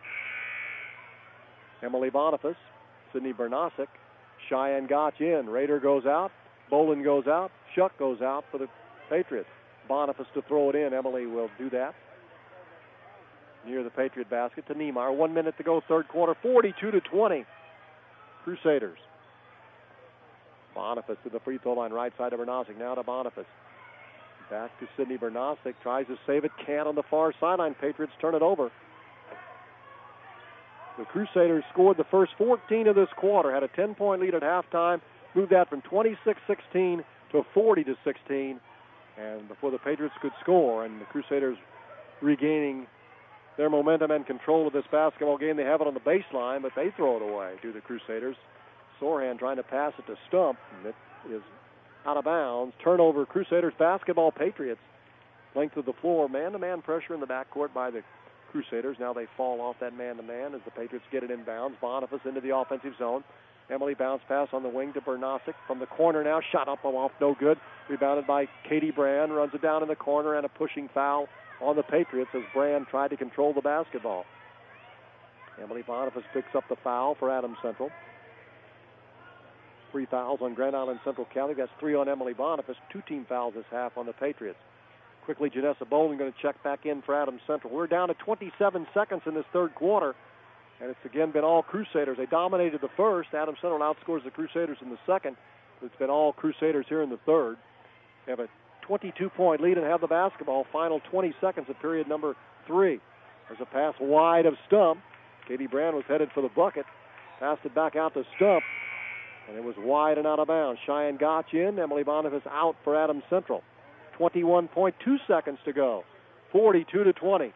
Emily Boniface, Sydney Bernasic, Cheyenne Gotch in. Rader goes out. Bolin goes out. Shuck goes out for the Patriots. Boniface to throw it in. Emily will do that. Near the Patriot basket to Niemeyer. One minute to go, third quarter, forty-two to twenty. Crusaders. Boniface to the free throw line, right side of Bernasic. Now to Boniface. Back to Sydney Bernasic. Tries to save it. Can't on the far sideline. Patriots turn it over. The Crusaders scored the first fourteen of this quarter. Had a ten-point lead at halftime. Moved that from twenty-six sixteen to forty to sixteen. And before the Patriots could score, and the Crusaders regaining their momentum and control of this basketball game. They have it on the baseline, but they throw it away, do the Crusaders. Soran trying to pass it to Stump, and it is out of bounds. Turnover, Crusaders basketball, Patriots. Length of the floor, man-to-man pressure in the backcourt by the Crusaders. Now they fall off that man-to-man as the Patriots get it inbounds. Boniface into the offensive zone. Emily bounce pass on the wing to Bernasic. From the corner now, shot up off, no good. Rebounded by Katie Brand, runs it down in the corner, and a pushing foul on the Patriots as Brand tried to control the basketball. Emily Boniface picks up the foul for Adams Central. Three fouls on Grand Island Central Catholic. That's three on Emily Boniface. Two team fouls this half on the Patriots. Quickly, Janessa Bolin going to check back in for Adams Central. We're down to twenty-seven seconds in this third quarter. And it's again been all Crusaders. They dominated the first. Adams Central outscores the Crusaders in the second. It's been all Crusaders here in the third. They have a twenty-two point lead and have the basketball. Final twenty seconds of period number three. There's a pass wide of Stump. Katie Brand was headed for the bucket. Passed it back out to Stump. And it was wide and out of bounds. Cheyenne Gotch in. Emily Boniface out for Adams Central. twenty-one point two seconds to go. forty-two to twenty.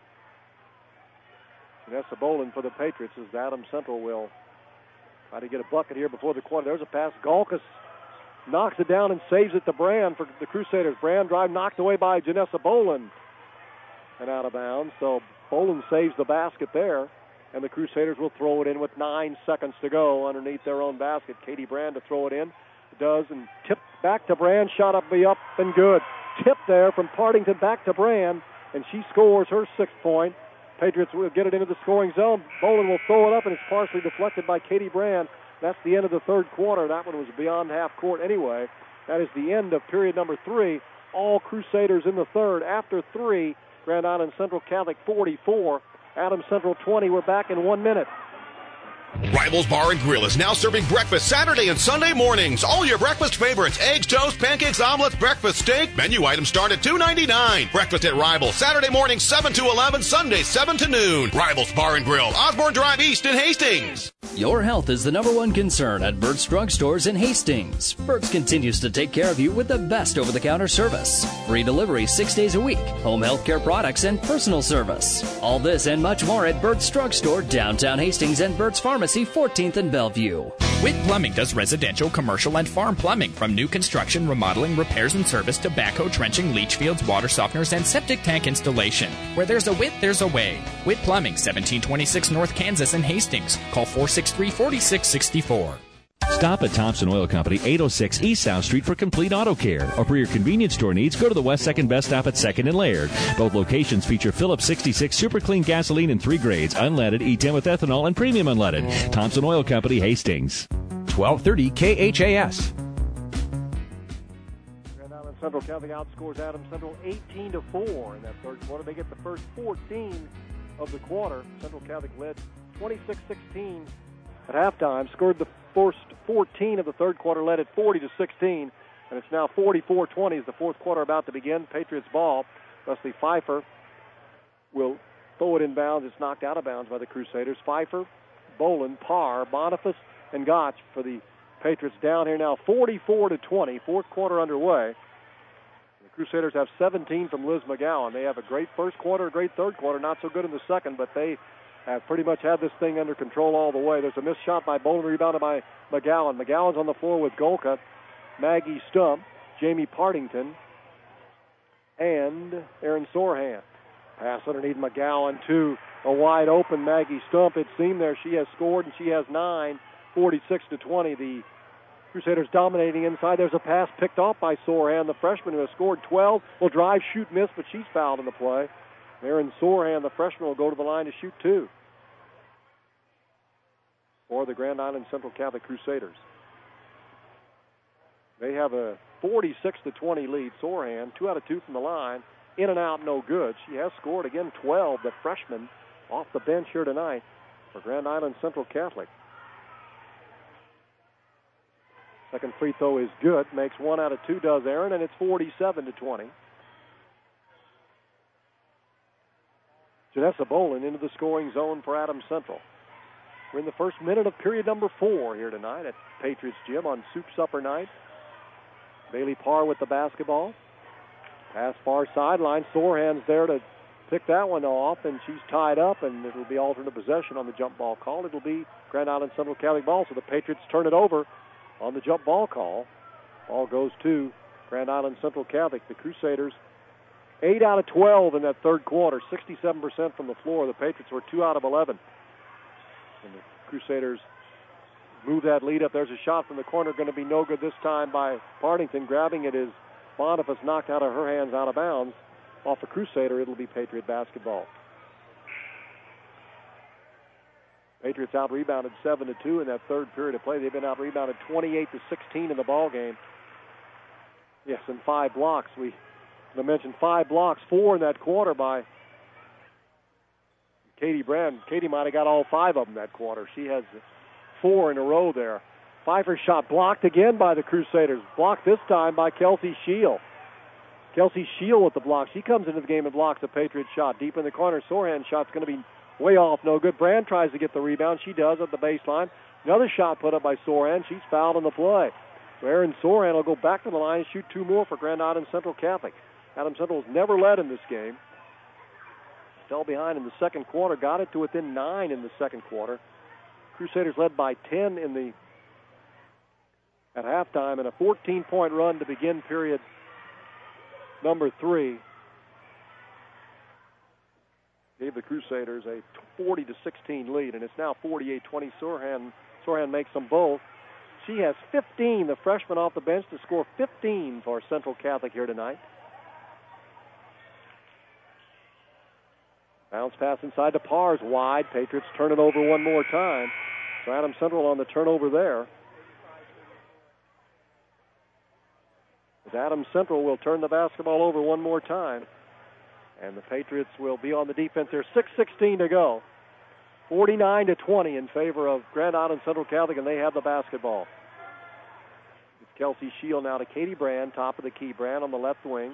Vanessa Bolin for the Patriots as Adams Central will try to get a bucket here before the quarter. There's a pass. Galkas knocks it down and saves it to Brand for the Crusaders. Brand drive knocked away by Janessa Bolin and out of bounds. So Bolin saves the basket there, and the Crusaders will throw it in with nine seconds to go underneath their own basket. Katie Brand to throw it in. Does, and tipped back to Brand. Shot up, be up and good. Tip there from Partington back to Brand, and she scores her sixth point. Patriots will get it into the scoring zone. Bolin will throw it up, and it's partially deflected by Katie Brand. That's the end of the third quarter. That one was beyond half court anyway. That is the end of period number three. All Crusaders in the third. After three, Grand Island Central Catholic forty-four. Adams Central twenty. We're back in one minute. Rivals Bar and Grill is now serving breakfast Saturday and Sunday mornings. All your breakfast favorites: eggs, toast, pancakes, omelets, breakfast steak. Menu items start at two ninety-nine. Breakfast at Rivals Saturday morning seven to eleven, Sunday seven to noon. Rivals Bar and Grill, Osborne Drive East in Hastings. Your health is the number one concern at Burt's Drug Stores in Hastings. Burt's continues to take care of you with the best over-the-counter service. Free delivery six days a week, home health care products, and personal service. All this and much more at Burt's Drug Store, downtown Hastings, and Burt's Pharmacy, fourteenth and Bellevue. Witt Plumbing does residential, commercial, and farm plumbing, from new construction, remodeling, repairs, and service to backhoe trenching, leach fields, water softeners, and septic tank installation. Where there's a Witt, there's a way. Witt Plumbing, seventeen twenty-six North Kansas in Hastings. Call four six three, four six six four. Stop at Thompson Oil Company, eight oh six East South Street for complete auto care. Or for your convenience store needs, go to the West second Best Stop at second and Laird. Both locations feature Phillips sixty-six Super Clean gasoline in three grades, unleaded, E ten with ethanol, and premium unleaded. Thompson Oil Company, Hastings. twelve thirty K H A S. Grand Island Central Catholic outscores Adams Central eighteen to four in that third quarter. They get the first fourteen of the quarter. Central Catholic led twenty-six sixteen at halftime, scored the first fourteen of the third quarter, led at forty to sixteen, and it's now forty-four twenty as the fourth quarter about to begin. Patriots ball. Leslie Pfeiffer will throw it in bounds. It's knocked out of bounds by the Crusaders. Pfeiffer, Bolin, Parr, Boniface, and Gotch for the Patriots. Down here now forty-four to twenty. Fourth quarter underway. The Crusaders have seventeen from Liz McGowan. They have a great first quarter, a great third quarter, not so good in the second, but they have pretty much had this thing under control all the way. There's a missed shot by Boland, rebounded by McGowan. McGowan's on the floor with Golka, Maggie Stump, Jamie Partington, and Aaron Sorhan. Pass underneath McGowan to a wide open Maggie Stump. It seemed there she has scored, and she has nine, forty-six to twenty. The Crusaders dominating inside. There's a pass picked off by Sorhan, the freshman who has scored twelve. Will drive, shoot, miss, but she's fouled in the play. Aaron Sorhan, the freshman, will go to the line to shoot two for the Grand Island Central Catholic Crusaders. They have a forty-six to twenty lead. Sorhan, two out of two from the line. In and out, no good. She has scored again twelve, the freshman, off the bench here tonight for Grand Island Central Catholic. Second free throw is good. Makes one out of two, does Aaron, and it's forty-seven to twenty. Janessa Boland into the scoring zone for Adams Central. We're in the first minute of period number four here tonight at Patriots Gym on Soup Supper night. Bailey Parr with the basketball. Pass far sideline. Sorhan's there to pick that one off, and she's tied up, and it'll be alternate possession on the jump ball call. It'll be Grand Island Central Catholic ball, so the Patriots turn it over on the jump ball call. Ball goes to Grand Island Central Catholic. The Crusaders, eight out of twelve in that third quarter, sixty-seven percent from the floor. The Patriots were two out of eleven. And the Crusaders move that lead up. There's a shot from the corner, going to be no good this time by Partington. Grabbing it is Boniface, knocked out of her hands, out of bounds. Off a Crusader, it'll be Patriot basketball. Patriots out-rebounded seven to two in that third period of play. They've been out-rebounded twenty-eight to sixteen in the ball game. Yes, and five blocks. We I mentioned five blocks, four in that quarter by Katie Brand. Katie might have got all five of them that quarter. She has four in a row there. Pfeiffer's shot blocked again by the Crusaders. Blocked this time by Kelsey Shield. Kelsey Shield with the block. She comes into the game and blocks a Patriot shot. Deep in the corner, Sorhan's shot's going to be way off, no good. Brand tries to get the rebound. She does at the baseline. Another shot put up by Sorhan. She's fouled on the play. So Aaron Sorhan will go back to the line and shoot two more for Grand Island Central Catholic. Adams Central has never led in this game. Fell behind in the second quarter. Got it to within nine in the second quarter. Crusaders led by ten in the at halftime, and a fourteen-point run to begin period number three. Gave the Crusaders a forty to sixteen lead, and it's now forty-eight twenty. Sorhan, Sorhan makes them both. She has fifteen, the freshman off the bench, to score fifteen for Central Catholic here tonight. Bounce pass inside to Pars, wide. Patriots turn it over one more time. So Adams Central on the turnover there. As Adams Central will turn the basketball over one more time. And the Patriots will be on the defense there. six sixteen to go. forty-nine to twenty in favor of Grand Island Central Catholic, and they have the basketball. It's Kelsey Shield now to Katie Brand, top of the key. Brand on the left wing.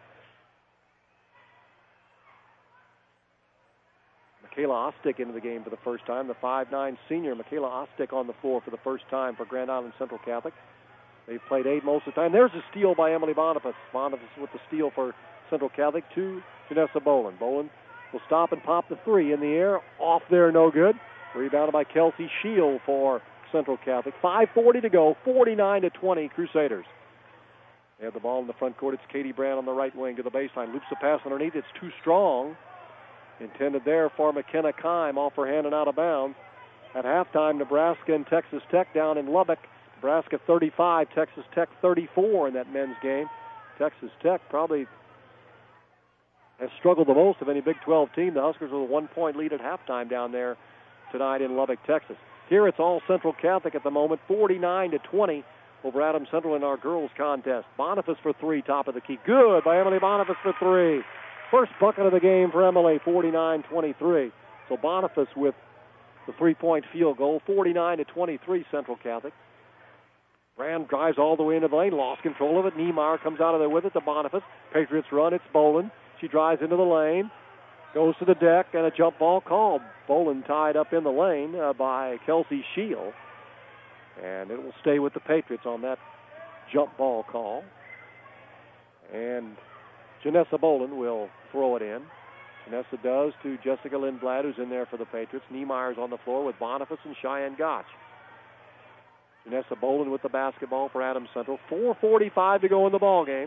Michaela Ostick into the game for the first time. The five nine senior, Michaela Ostick, on the floor for the first time for Grand Island Central Catholic. They've played eight most of the time. There's a steal by Emily Boniface. Boniface with the steal for Central Catholic to Janessa Boland. Boland will stop and pop the three in the air. Off there, no good. Rebounded by Kelsey Shield for Central Catholic. five forty to go, forty-nine to twenty, Crusaders. They have the ball in the front court. It's Katie Brand on the right wing to the baseline. Loops the pass underneath. It's too strong. Intended there for McKenna Kime, off her hand and out of bounds. At halftime, Nebraska and Texas Tech down in Lubbock. Nebraska thirty-five, Texas Tech thirty-four in that men's game. Texas Tech probably has struggled the most of any Big twelve team. The Huskers with a one-point lead at halftime down there tonight in Lubbock, Texas. Here it's all Central Catholic at the moment, forty-nine to twenty over Adams Central in our girls contest. Boniface for three, top of the key. Good by Emily Boniface for three. First bucket of the game for Emily, forty-nine twenty-three. So Boniface with the three-point field goal, forty-nine to twenty-three, Central Catholic. Brand drives all the way into the lane, lost control of it. Niemeyer comes out of there with it to Boniface. Patriots run, it's Boland. She drives into the lane, goes to the deck, and a jump ball called. Boland tied up in the lane uh, by Kelsey Shield. And it will stay with the Patriots on that jump ball call. And Janessa Bolin will throw it in. Janessa does to Jessica Lindblad, who's in there for the Patriots. Niemeyer's on the floor with Boniface and Cheyenne Gotch. Janessa Bolin with the basketball for Adams Central. four forty-five to go in the ball game.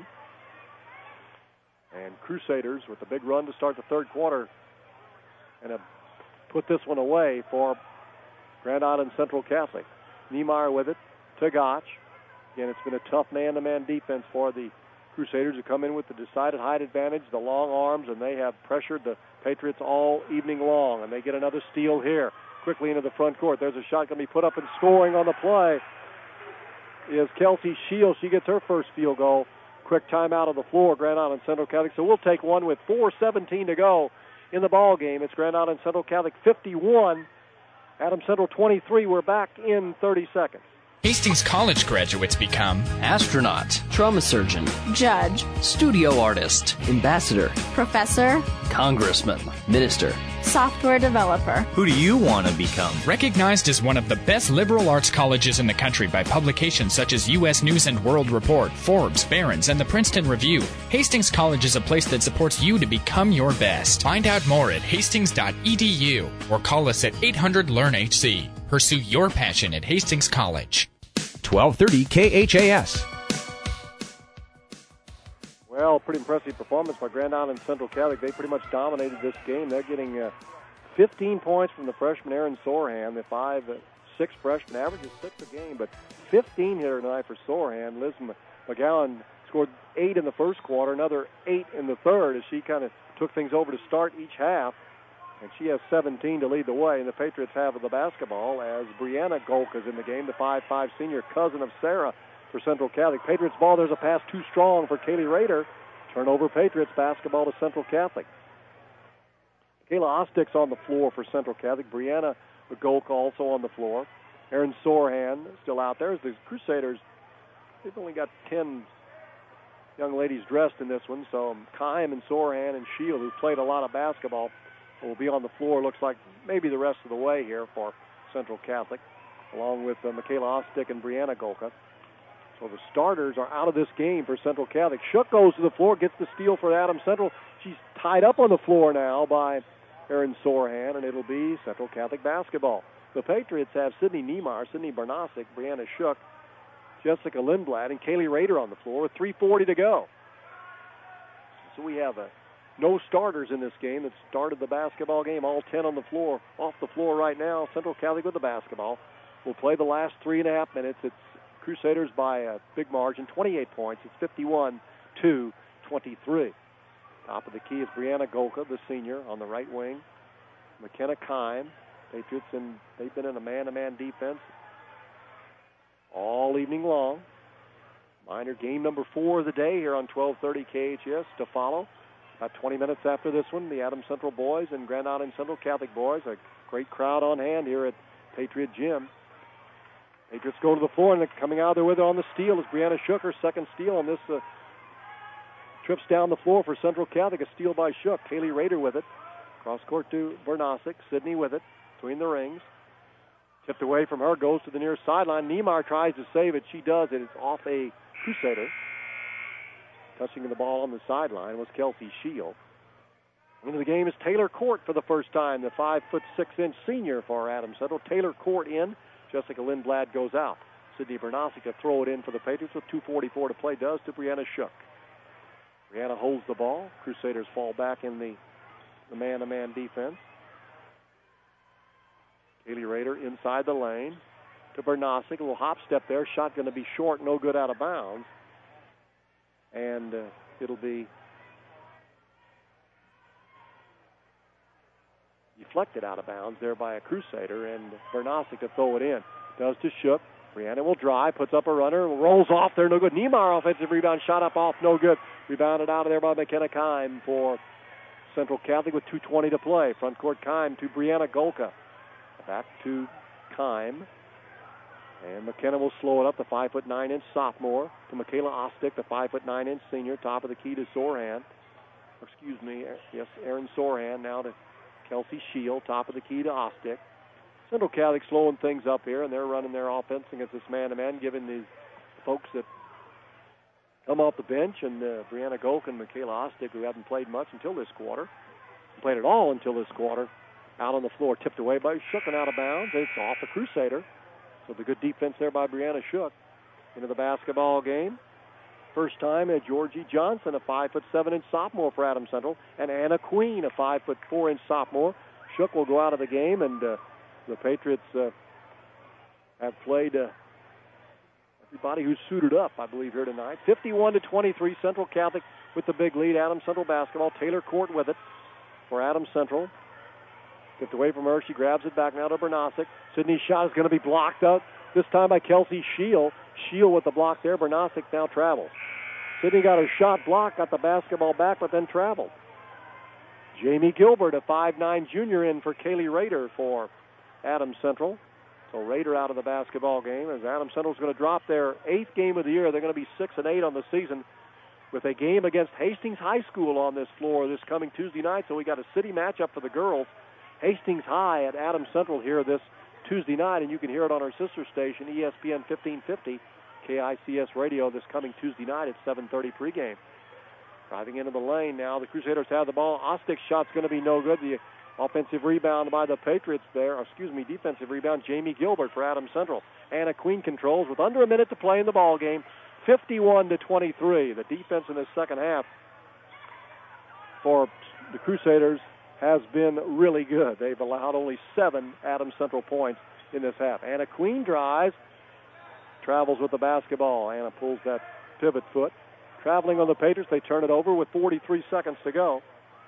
And Crusaders with the big run to start the third quarter and have put this one away for Grand Island Central Catholic. Niemeyer with it to Gotch. Again, it's been a tough man-to-man defense for the Crusaders, who come in with the decided height advantage, the long arms, and they have pressured the Patriots all evening long. And they get another steal here, quickly into the front court. There's a shot going to be put up, and scoring on the play is Kelsey Shields. She gets her first field goal. Quick timeout on the floor, Grand Island Central Catholic. So we'll take one with four seventeen to go in the ball game. It's Grand Island Central Catholic fifty-one, Adams Central twenty-three. We're back in thirty seconds. Hastings College graduates become astronaut, trauma surgeon, judge, studio artist, ambassador, professor, congressman, minister, software developer. Who do you want to become? Recognized as one of the best liberal arts colleges in the country by publications such as U S News and World Report, Forbes, Barron's, and the Princeton Review, Hastings College is a place that supports you to become your best. Find out more at hastings dot e d u or call us at eight hundred learn H C. Pursue your passion at Hastings College. twelve thirty K H A S. Well, pretty impressive performance by Grand Island Central Catholic. They pretty much dominated this game. They're getting uh, fifteen points from the freshman Aaron Sorahan. The five, uh, six freshman averages six a game, but fifteen here tonight for Sorahan. Liz McGowan scored eight in the first quarter, another eight in the third as she kind of took things over to start each half. And she has seventeen to lead the way, and the Patriots have the basketball as Brianna Golka's in the game, the five five senior cousin of Sarah for Central Catholic. Patriots ball, there's a pass too strong for Kaylee Rader. Turnover, Patriots basketball to Central Catholic. Kayla Ostick's on the floor for Central Catholic. Brianna Golka also on the floor. Aaron Sorahan still out there. As the Crusaders, they've only got ten young ladies dressed in this one, so Kime and Sorahan and Shield, who played a lot of basketball, will be on the floor, looks like maybe the rest of the way here for Central Catholic, along with uh, Michaela Ostick and Brianna Golka. So the starters are out of this game for Central Catholic. Shook goes to the floor, gets the steal for Adams Central. She's tied up on the floor now by Erin Sorahan, and it'll be Central Catholic basketball. The Patriots have Sydney Niemeyer, Sydney Bernasic, Brianna Shook, Jessica Lindblad, and Kaylee Rader on the floor with three forty to go. So we have a no starters in this game that started the basketball game. All ten on the floor, off the floor right now. Central Catholic with the basketball. We'll play the last three and a half minutes. It's Crusaders by a big margin, twenty-eight points. It's fifty-one to twenty-three. Top of the key is Brianna Golka, the senior, on the right wing. McKenna Kime. Patriots, and they've been in a man-to-man defense all evening long. Minor game number four of the day here on twelve thirty K H S to follow. About twenty minutes after this one, the Adams Central boys and Grand Island Central Catholic boys. A great crowd on hand here at Patriot Gym. Patriots go to the floor, and coming out there with her on the steal is Brianna Shook, her second steal on this. Uh, trips down the floor for Central Catholic, a steal by Shook. Kaylee Rader with it. Cross court to Bernasic. Sydney with it between the rings. Tipped away from her, goes to the near sideline. Niemeyer tries to save it. She does it. It's off a Crusader. Touching the ball on the sideline was Kelsey Shield. Into the game is Taylor Court for the first time, the five foot six inch senior for Adams Central. Taylor Court in. Jessica Lindblad goes out. Sydney Bernasic to throw it in for the Patriots with two forty-four to play, does to Brianna Shook. Brianna holds the ball. Crusaders fall back in the, the man-to-man defense. Kaylee Rader inside the lane to Bernasic. A little hop step there. Shot going to be short, no good, out of bounds. And uh, it'll be deflected out of bounds there by a Crusader, and Bernasic to throw it in. Does to Shook. Brianna will drive, puts up a runner, rolls off there, no good. Niemeyer offensive rebound, shot up off, no good. Rebounded out of there by McKenna Kime for Central Catholic with two twenty to play. Front court Kime to Brianna Golka. Back to Kime. And McKenna will slow it up, the five foot nine inch sophomore, to Michaela Ostick, the five foot nine inch senior. Top of the key to Sorahan. Excuse me, yes, Aaron Sorahan now to Kelsey Shield, top of the key to Ostick. Central Catholic slowing things up here, and they're running their offense against this man-to-man, giving these folks that come off the bench, and uh, Brianna Golk and Michaela Ostick, who haven't played much until this quarter, played it all until this quarter, out on the floor, tipped away by Shook and out of bounds. It's off the Crusader. So the good defense there by Brianna Shook into the basketball game. First time at Georgie Johnson, a five foot seven inch sophomore for Adams Central, and Anna Queen, a five foot four inch sophomore. Shook will go out of the game, and uh, the Patriots uh, have played uh, everybody who's suited up, I believe, here tonight. fifty-one to twenty-three, Central Catholic with the big lead. Adams Central basketball. Taylor Court with it for Adams Central. Tipped away from her. She grabs it back now to Bernasic. Sydney's shot is going to be blocked out, this time by Kelsey Shield. Shield with the block there. Bernasic now travels. Sydney got her shot blocked, got the basketball back, but then traveled. Jamie Gilbert, a five nine junior, in for Kaylee Rader for Adams Central. So Rader out of the basketball game as Adams Central's going to drop their eighth game of the year. They're going to be six and eight on the season with a game against Hastings High School on this floor this coming Tuesday night. So we got a city matchup for the girls. Hastings High at Adams Central here this Tuesday night, and you can hear it on our sister station, E S P N fifteen fifty, K I C S Radio, this coming Tuesday night at seven thirty pregame. Driving into the lane now, the Crusaders have the ball. Ostick's shot's going to be no good. The offensive rebound by the Patriots there, or excuse me, defensive rebound, Jamie Gilbert for Adams Central. Anna Queen controls with under a minute to play in the ball game, fifty-one to twenty-three. The defense in the second half for the Crusaders has been really good. They've allowed only seven Adams Central points in this half. Anna Queen drives, travels with the basketball. Anna pulls that pivot foot. Traveling on the Patriots, they turn it over with forty-three seconds to go.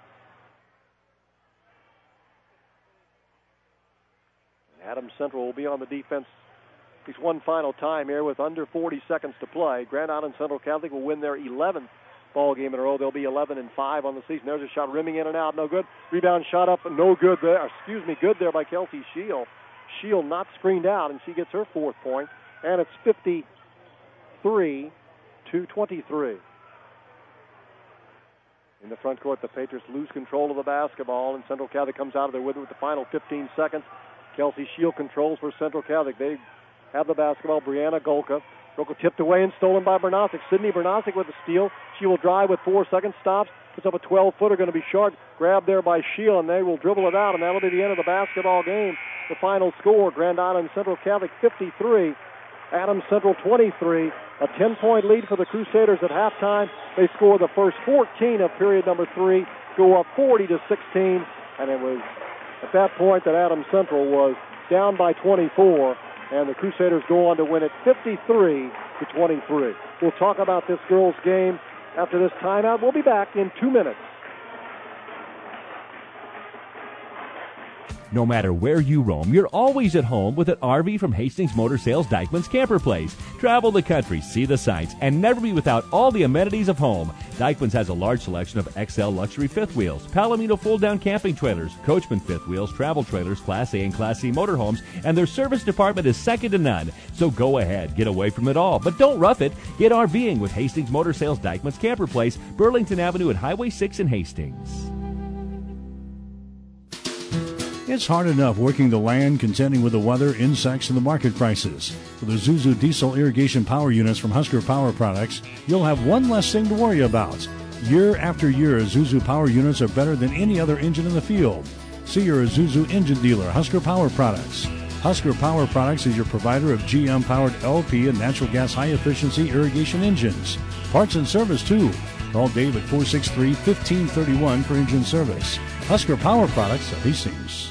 Adams Central will be on the defense at least one final time here with under forty seconds to play. Grand Island Central Catholic will win their eleventh ball game in a row. They'll be eleven and five on the season. There's a shot rimming in and out, no good. Rebound shot up, no good there. Excuse me, good there by Kelsey Shield. Shield not screened out, and she gets her fourth point. And it's fifty-three to twenty-three. In the front court, the Patriots lose control of the basketball, and Central Catholic comes out of there with it with the final fifteen seconds. Kelsey Shield controls for Central Catholic. They have the basketball. Brianna Golka. Golka tipped away and stolen by Bernasic. Sydney Bernasic with the steal. She will drive with four seconds, stops, puts up a twelve-footer, going to be short. Grabbed there by Shield, and they will dribble it out, and that'll be the end of the basketball game. The final score, Grand Island Central Catholic fifty-three, Adams Central twenty-three. A ten-point lead for the Crusaders at halftime. They score the first fourteen of period number three, go up forty to sixteen, and it was at that point that Adams Central was down by twenty-four, and the Crusaders go on to win it fifty-three to twenty-three. We'll talk about this girls' game after this timeout. We'll be back in two minutes. No matter where you roam, you're always at home with an R V from Hastings Motor Sales Dykeman's Camper Place. Travel the country, see the sights, and never be without all the amenities of home. Dykeman's has a large selection of X L luxury fifth wheels, Palomino fold-down camping trailers, Coachman fifth wheels, travel trailers, Class A and Class C motorhomes, and their service department is second to none. So go ahead, get away from it all, but don't rough it. Get RVing with Hastings Motor Sales Dykeman's Camper Place, Burlington Avenue and Highway six in Hastings. It's hard enough working the land, contending with the weather, insects, and the market prices. With the Zuzu diesel irrigation power units from Husker Power Products, you'll have one less thing to worry about. Year after year, Zuzu power units are better than any other engine in the field. See your Zuzu engine dealer, Husker Power Products. Husker Power Products is your provider of G M-powered L P and natural gas high-efficiency irrigation engines. Parts and service, too. Call Dave at four six three, one five three one for engine service. Husker Power Products of Hastings.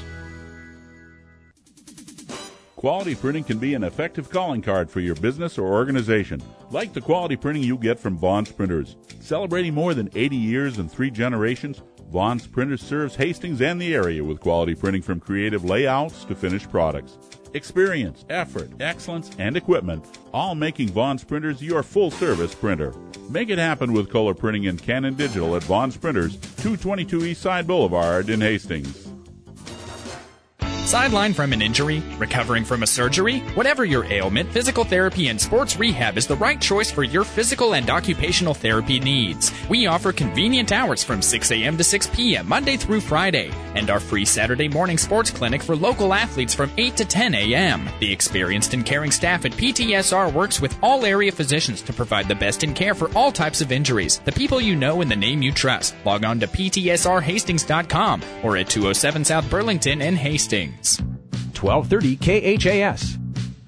Quality printing can be an effective calling card for your business or organization, like the quality printing you get from Vaughn's Printers. Celebrating more than eighty years and three generations, Vaughn's Printers serves Hastings and the area with quality printing from creative layouts to finished products. Experience, effort, excellence, and equipment, all making Vaughn's Printers your full-service printer. Make it happen with color printing and Canon Digital at Vaughn's Printers, two twenty-two East Side Boulevard in Hastings. Sidelined from an injury? Recovering from a surgery? Whatever your ailment, physical therapy and sports rehab is the right choice for your physical and occupational therapy needs. We offer convenient hours from six a.m. to six p.m. Monday through Friday, and our free Saturday morning sports clinic for local athletes from eight to ten a.m. The experienced and caring staff at P T S R works with all area physicians to provide the best in care for all types of injuries. The people you know and the name you trust. Log on to P T S R Hastings dot com or at two oh seven South Burlington in Hastings. twelve thirty K H A S.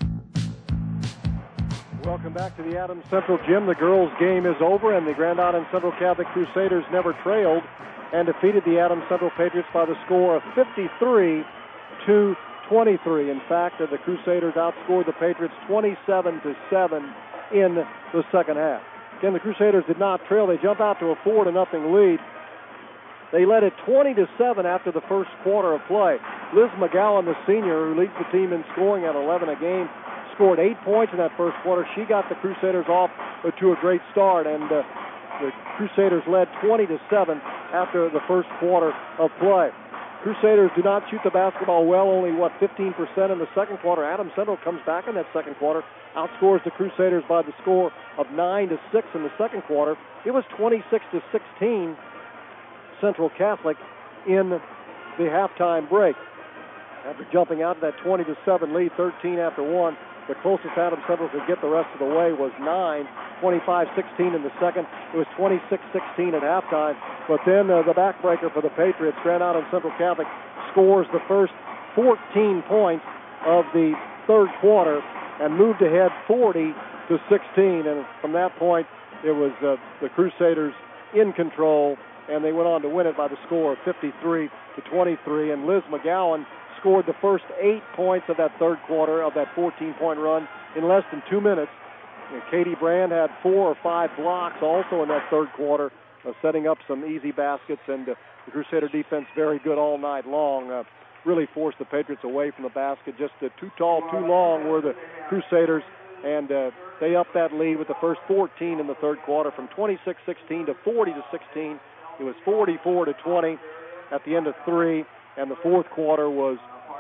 Welcome back to the Adams Central Gym. The girls' game is over, and the Grand Island Central Catholic Crusaders never trailed and defeated the Adams Central Patriots by the score of fifty-three to twenty-three. In fact, the Crusaders outscored the Patriots twenty-seven to seven in the second half. Again, the Crusaders did not trail. They jump out to a four to nothing lead. They led it twenty to seven after the first quarter of play. Liz McGowan, the senior, who leads the team in scoring at eleven a game, scored eight points in that first quarter. She got the Crusaders off to a great start, and uh, the Crusaders led twenty to seven after the first quarter of play. Crusaders do not shoot the basketball well, only, what, fifteen percent in the second quarter. Adams Central comes back in that second quarter, outscores the Crusaders by the score of nine to six in the second quarter. It was twenty-six to sixteen Central Catholic in the halftime break. After jumping out to that twenty to seven lead, thirteen after one, the closest Adams Central could get the rest of the way was nine, twenty-five sixteen in the second. It was twenty-six sixteen at halftime. But then uh, the backbreaker for the Patriots, Grand Island Central Catholic, scores the first fourteen points of the third quarter and moved ahead forty to sixteen. And from that point, it was uh, the Crusaders in control, and they went on to win it by the score of fifty-three to twenty-three. And Liz McGowan scored the first eight points of that third quarter of that fourteen-point run in less than two minutes. And Katie Brand had four or five blocks also in that third quarter, uh, setting up some easy baskets, and uh, the Crusader defense very good all night long. Uh, really forced the Patriots away from the basket. Just uh, too tall, too long were the Crusaders, and uh, they upped that lead with the first fourteen in the third quarter from twenty-six sixteen to forty to sixteen. It was forty-four to twenty at the end of three, and the fourth quarter was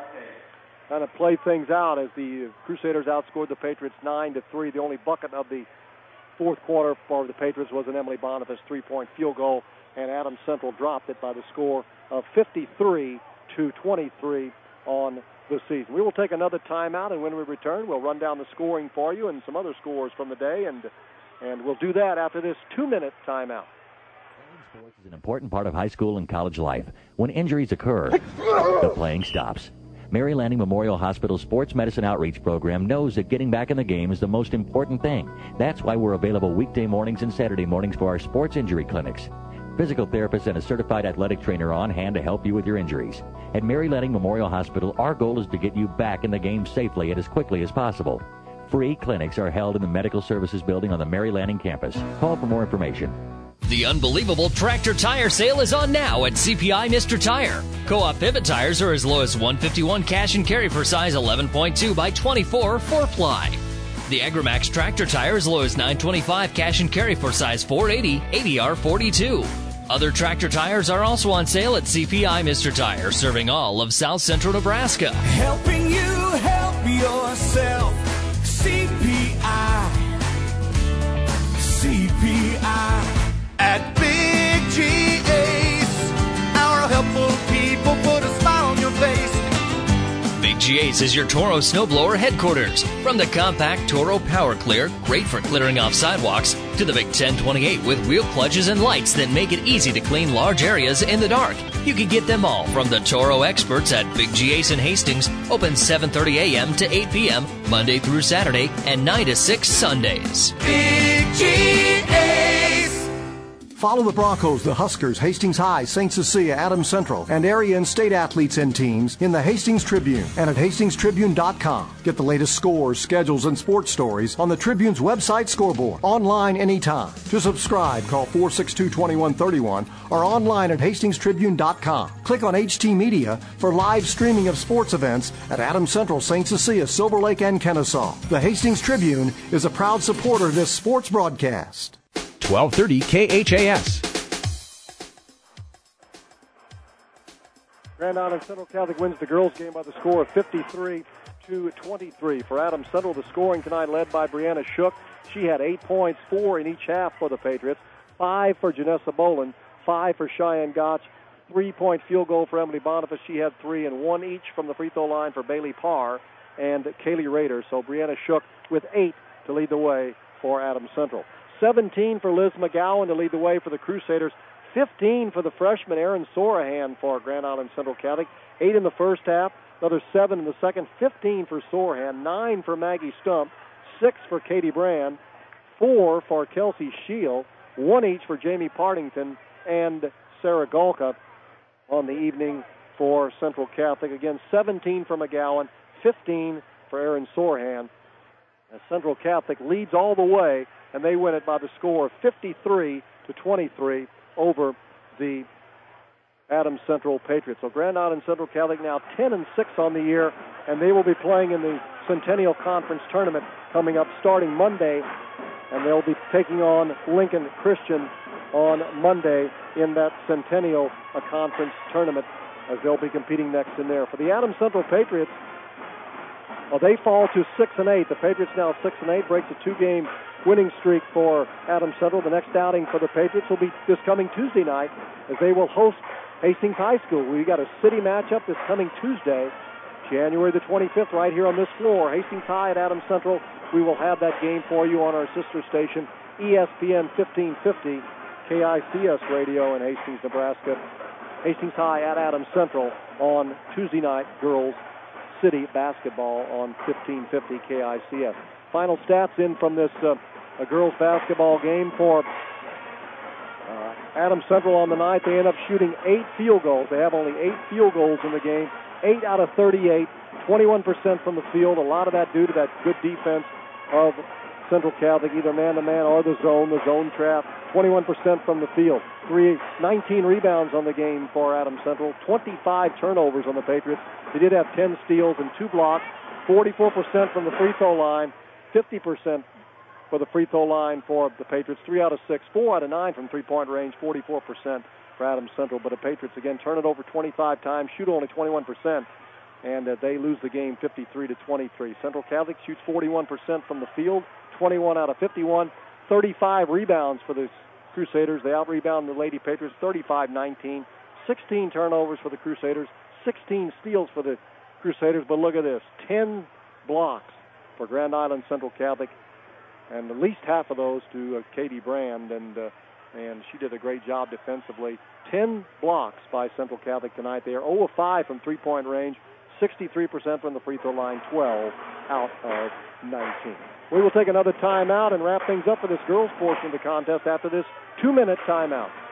kind of played things out as the Crusaders outscored the Patriots nine to three. The only bucket of the fourth quarter for the Patriots was an Emily Boniface three-point field goal, and Adams Central dropped it by the score of fifty-three to twenty-three on the season. We will take another timeout, and when we return, we'll run down the scoring for you and some other scores from the day, and and we'll do that after this two-minute timeout. Sports is an important part of high school and college life. When injuries occur, the playing stops. Mary Lanning Memorial Hospital Sports Medicine Outreach Program knows that getting back in the game is the most important thing. That's why we're available weekday mornings and Saturday mornings for our sports injury clinics. Physical therapists and a certified athletic trainer on hand to help you with your injuries. At Mary Lanning Memorial Hospital, our goal is to get you back in the game safely and as quickly as possible. Free clinics are held in the Medical Services Building on the Mary Lanning campus. Call for more information. The unbelievable tractor tire sale is on now at C P I Mister Tire. Co-op pivot tires are as low as one fifty-one cash and carry for size eleven point two by twenty-four four-ply. The AgriMax tractor tire is low as nine twenty-five cash and carry for size four eighty eighty R forty-two. Other tractor tires are also on sale at C P I Mister Tire, serving all of South Central Nebraska. Helping you help yourself. C P I. C P I. At Big G Ace, our helpful people put a smile on your face. Big G Ace is your Toro snowblower headquarters. From the compact Toro Power Clear, great for clearing off sidewalks, to the Big ten twenty-eight with wheel clutches and lights that make it easy to clean large areas in the dark. You can get them all from the Toro experts at Big G Ace in Hastings, open seven thirty a.m. to eight p.m. Monday through Saturday and nine to six Sundays. Big G Ace. Follow the Broncos, the Huskers, Hastings High, Saint Cecilia, Adams Central, and area and state athletes and teams in the Hastings Tribune and at hastings tribune dot com. Get the latest scores, schedules, and sports stories on the Tribune's website scoreboard. Online anytime. To subscribe, call four six two, two one three one or online at hastings tribune dot com. Click on H T Media for live streaming of sports events at Adams Central, Saint Cecilia, Silver Lake, and Kennesaw. The Hastings Tribune is a proud supporter of this sports broadcast. twelve thirty K H A S. Grand Island Central Catholic wins the girls' game by the score of fifty-three to twenty-three. For Adams Central, the scoring tonight led by Brianna Shook. She had eight points, four in each half for the Patriots, five for Janessa Boland, five for Cheyenne Gotch, three-point field goal for Emily Boniface. She had three, and one each from the free throw line for Bailey Parr and Kaylee Rader. So Brianna Shook with eight to lead the way for Adams Central. seventeen for Liz McGowan to lead the way for the Crusaders. fifteen for the freshman Erin Sorahan for Grand Island Central Catholic. Eight in the first half, another seven in the second. fifteen for Sorahan, nine for Maggie Stump, six for Katie Brand, four for Kelsey Shield, one each for Jamie Partington and Sarah Golka on the evening for Central Catholic. Again, seventeen for McGowan, fifteen for Erin Sorahan. As Central Catholic leads all the way, and they win it by the score of fifty-three to twenty-three over the Adams Central Patriots. So Grand Island Central Catholic now ten and six on the year, and they will be playing in the Centennial Conference Tournament coming up starting Monday, and they'll be taking on Lincoln Christian on Monday in that Centennial Conference Tournament, as they'll be competing next in there. For the Adams Central Patriots, well, they fall to six and eight. The Patriots now six and eight, breaks a two-game winning streak for Adams Central. The next outing for the Patriots will be this coming Tuesday night, as they will host Hastings High School. We got a city matchup this coming Tuesday, January the twenty-fifth, right here on this floor. Hastings High at Adams Central. We will have that game for you on our sister station, E S P N fifteen fifty, K I C S Radio in Hastings, Nebraska. Hastings High at Adams Central on Tuesday night, girls city basketball on fifteen fifty K I C S. Final stats in from this uh, girls basketball game for uh, Adams Central on the night. They end up shooting eight field goals. They have only eight field goals in the game, eight out of thirty-eight, twenty-one percent from the field. A lot of that due to that good defense of Central Catholic, either man-to-man or the zone, the zone trap. twenty-one percent from the field. Three, nineteen rebounds on the game for Adams Central. twenty-five turnovers on the Patriots. They did have ten steals and two blocks. forty-four percent from the free throw line. fifty percent for the free throw line for the Patriots. Three out of six. Four out of nine from three-point range. forty-four percent for Adams Central. But the Patriots, again, turn it over twenty-five times. Shoot only twenty-one percent. And uh, they lose the game fifty-three to twenty-three. Central Catholic shoots forty-one percent from the field. twenty-one out of fifty-one. thirty-five rebounds for the Crusaders. They out-rebound the Lady Patriots thirty-five nineteen. sixteen turnovers for the Crusaders. sixteen steals for the Crusaders. But look at this. ten blocks for Grand Island Central Catholic. And at least half of those to uh, Katie Brand. And, uh, and she did a great job defensively. ten blocks by Central Catholic tonight. They are zero of five from three-point range. sixty-three percent from the free throw line. twelve out of nineteen. We will take another timeout and wrap things up for this girls' portion of the contest after this two-minute timeout.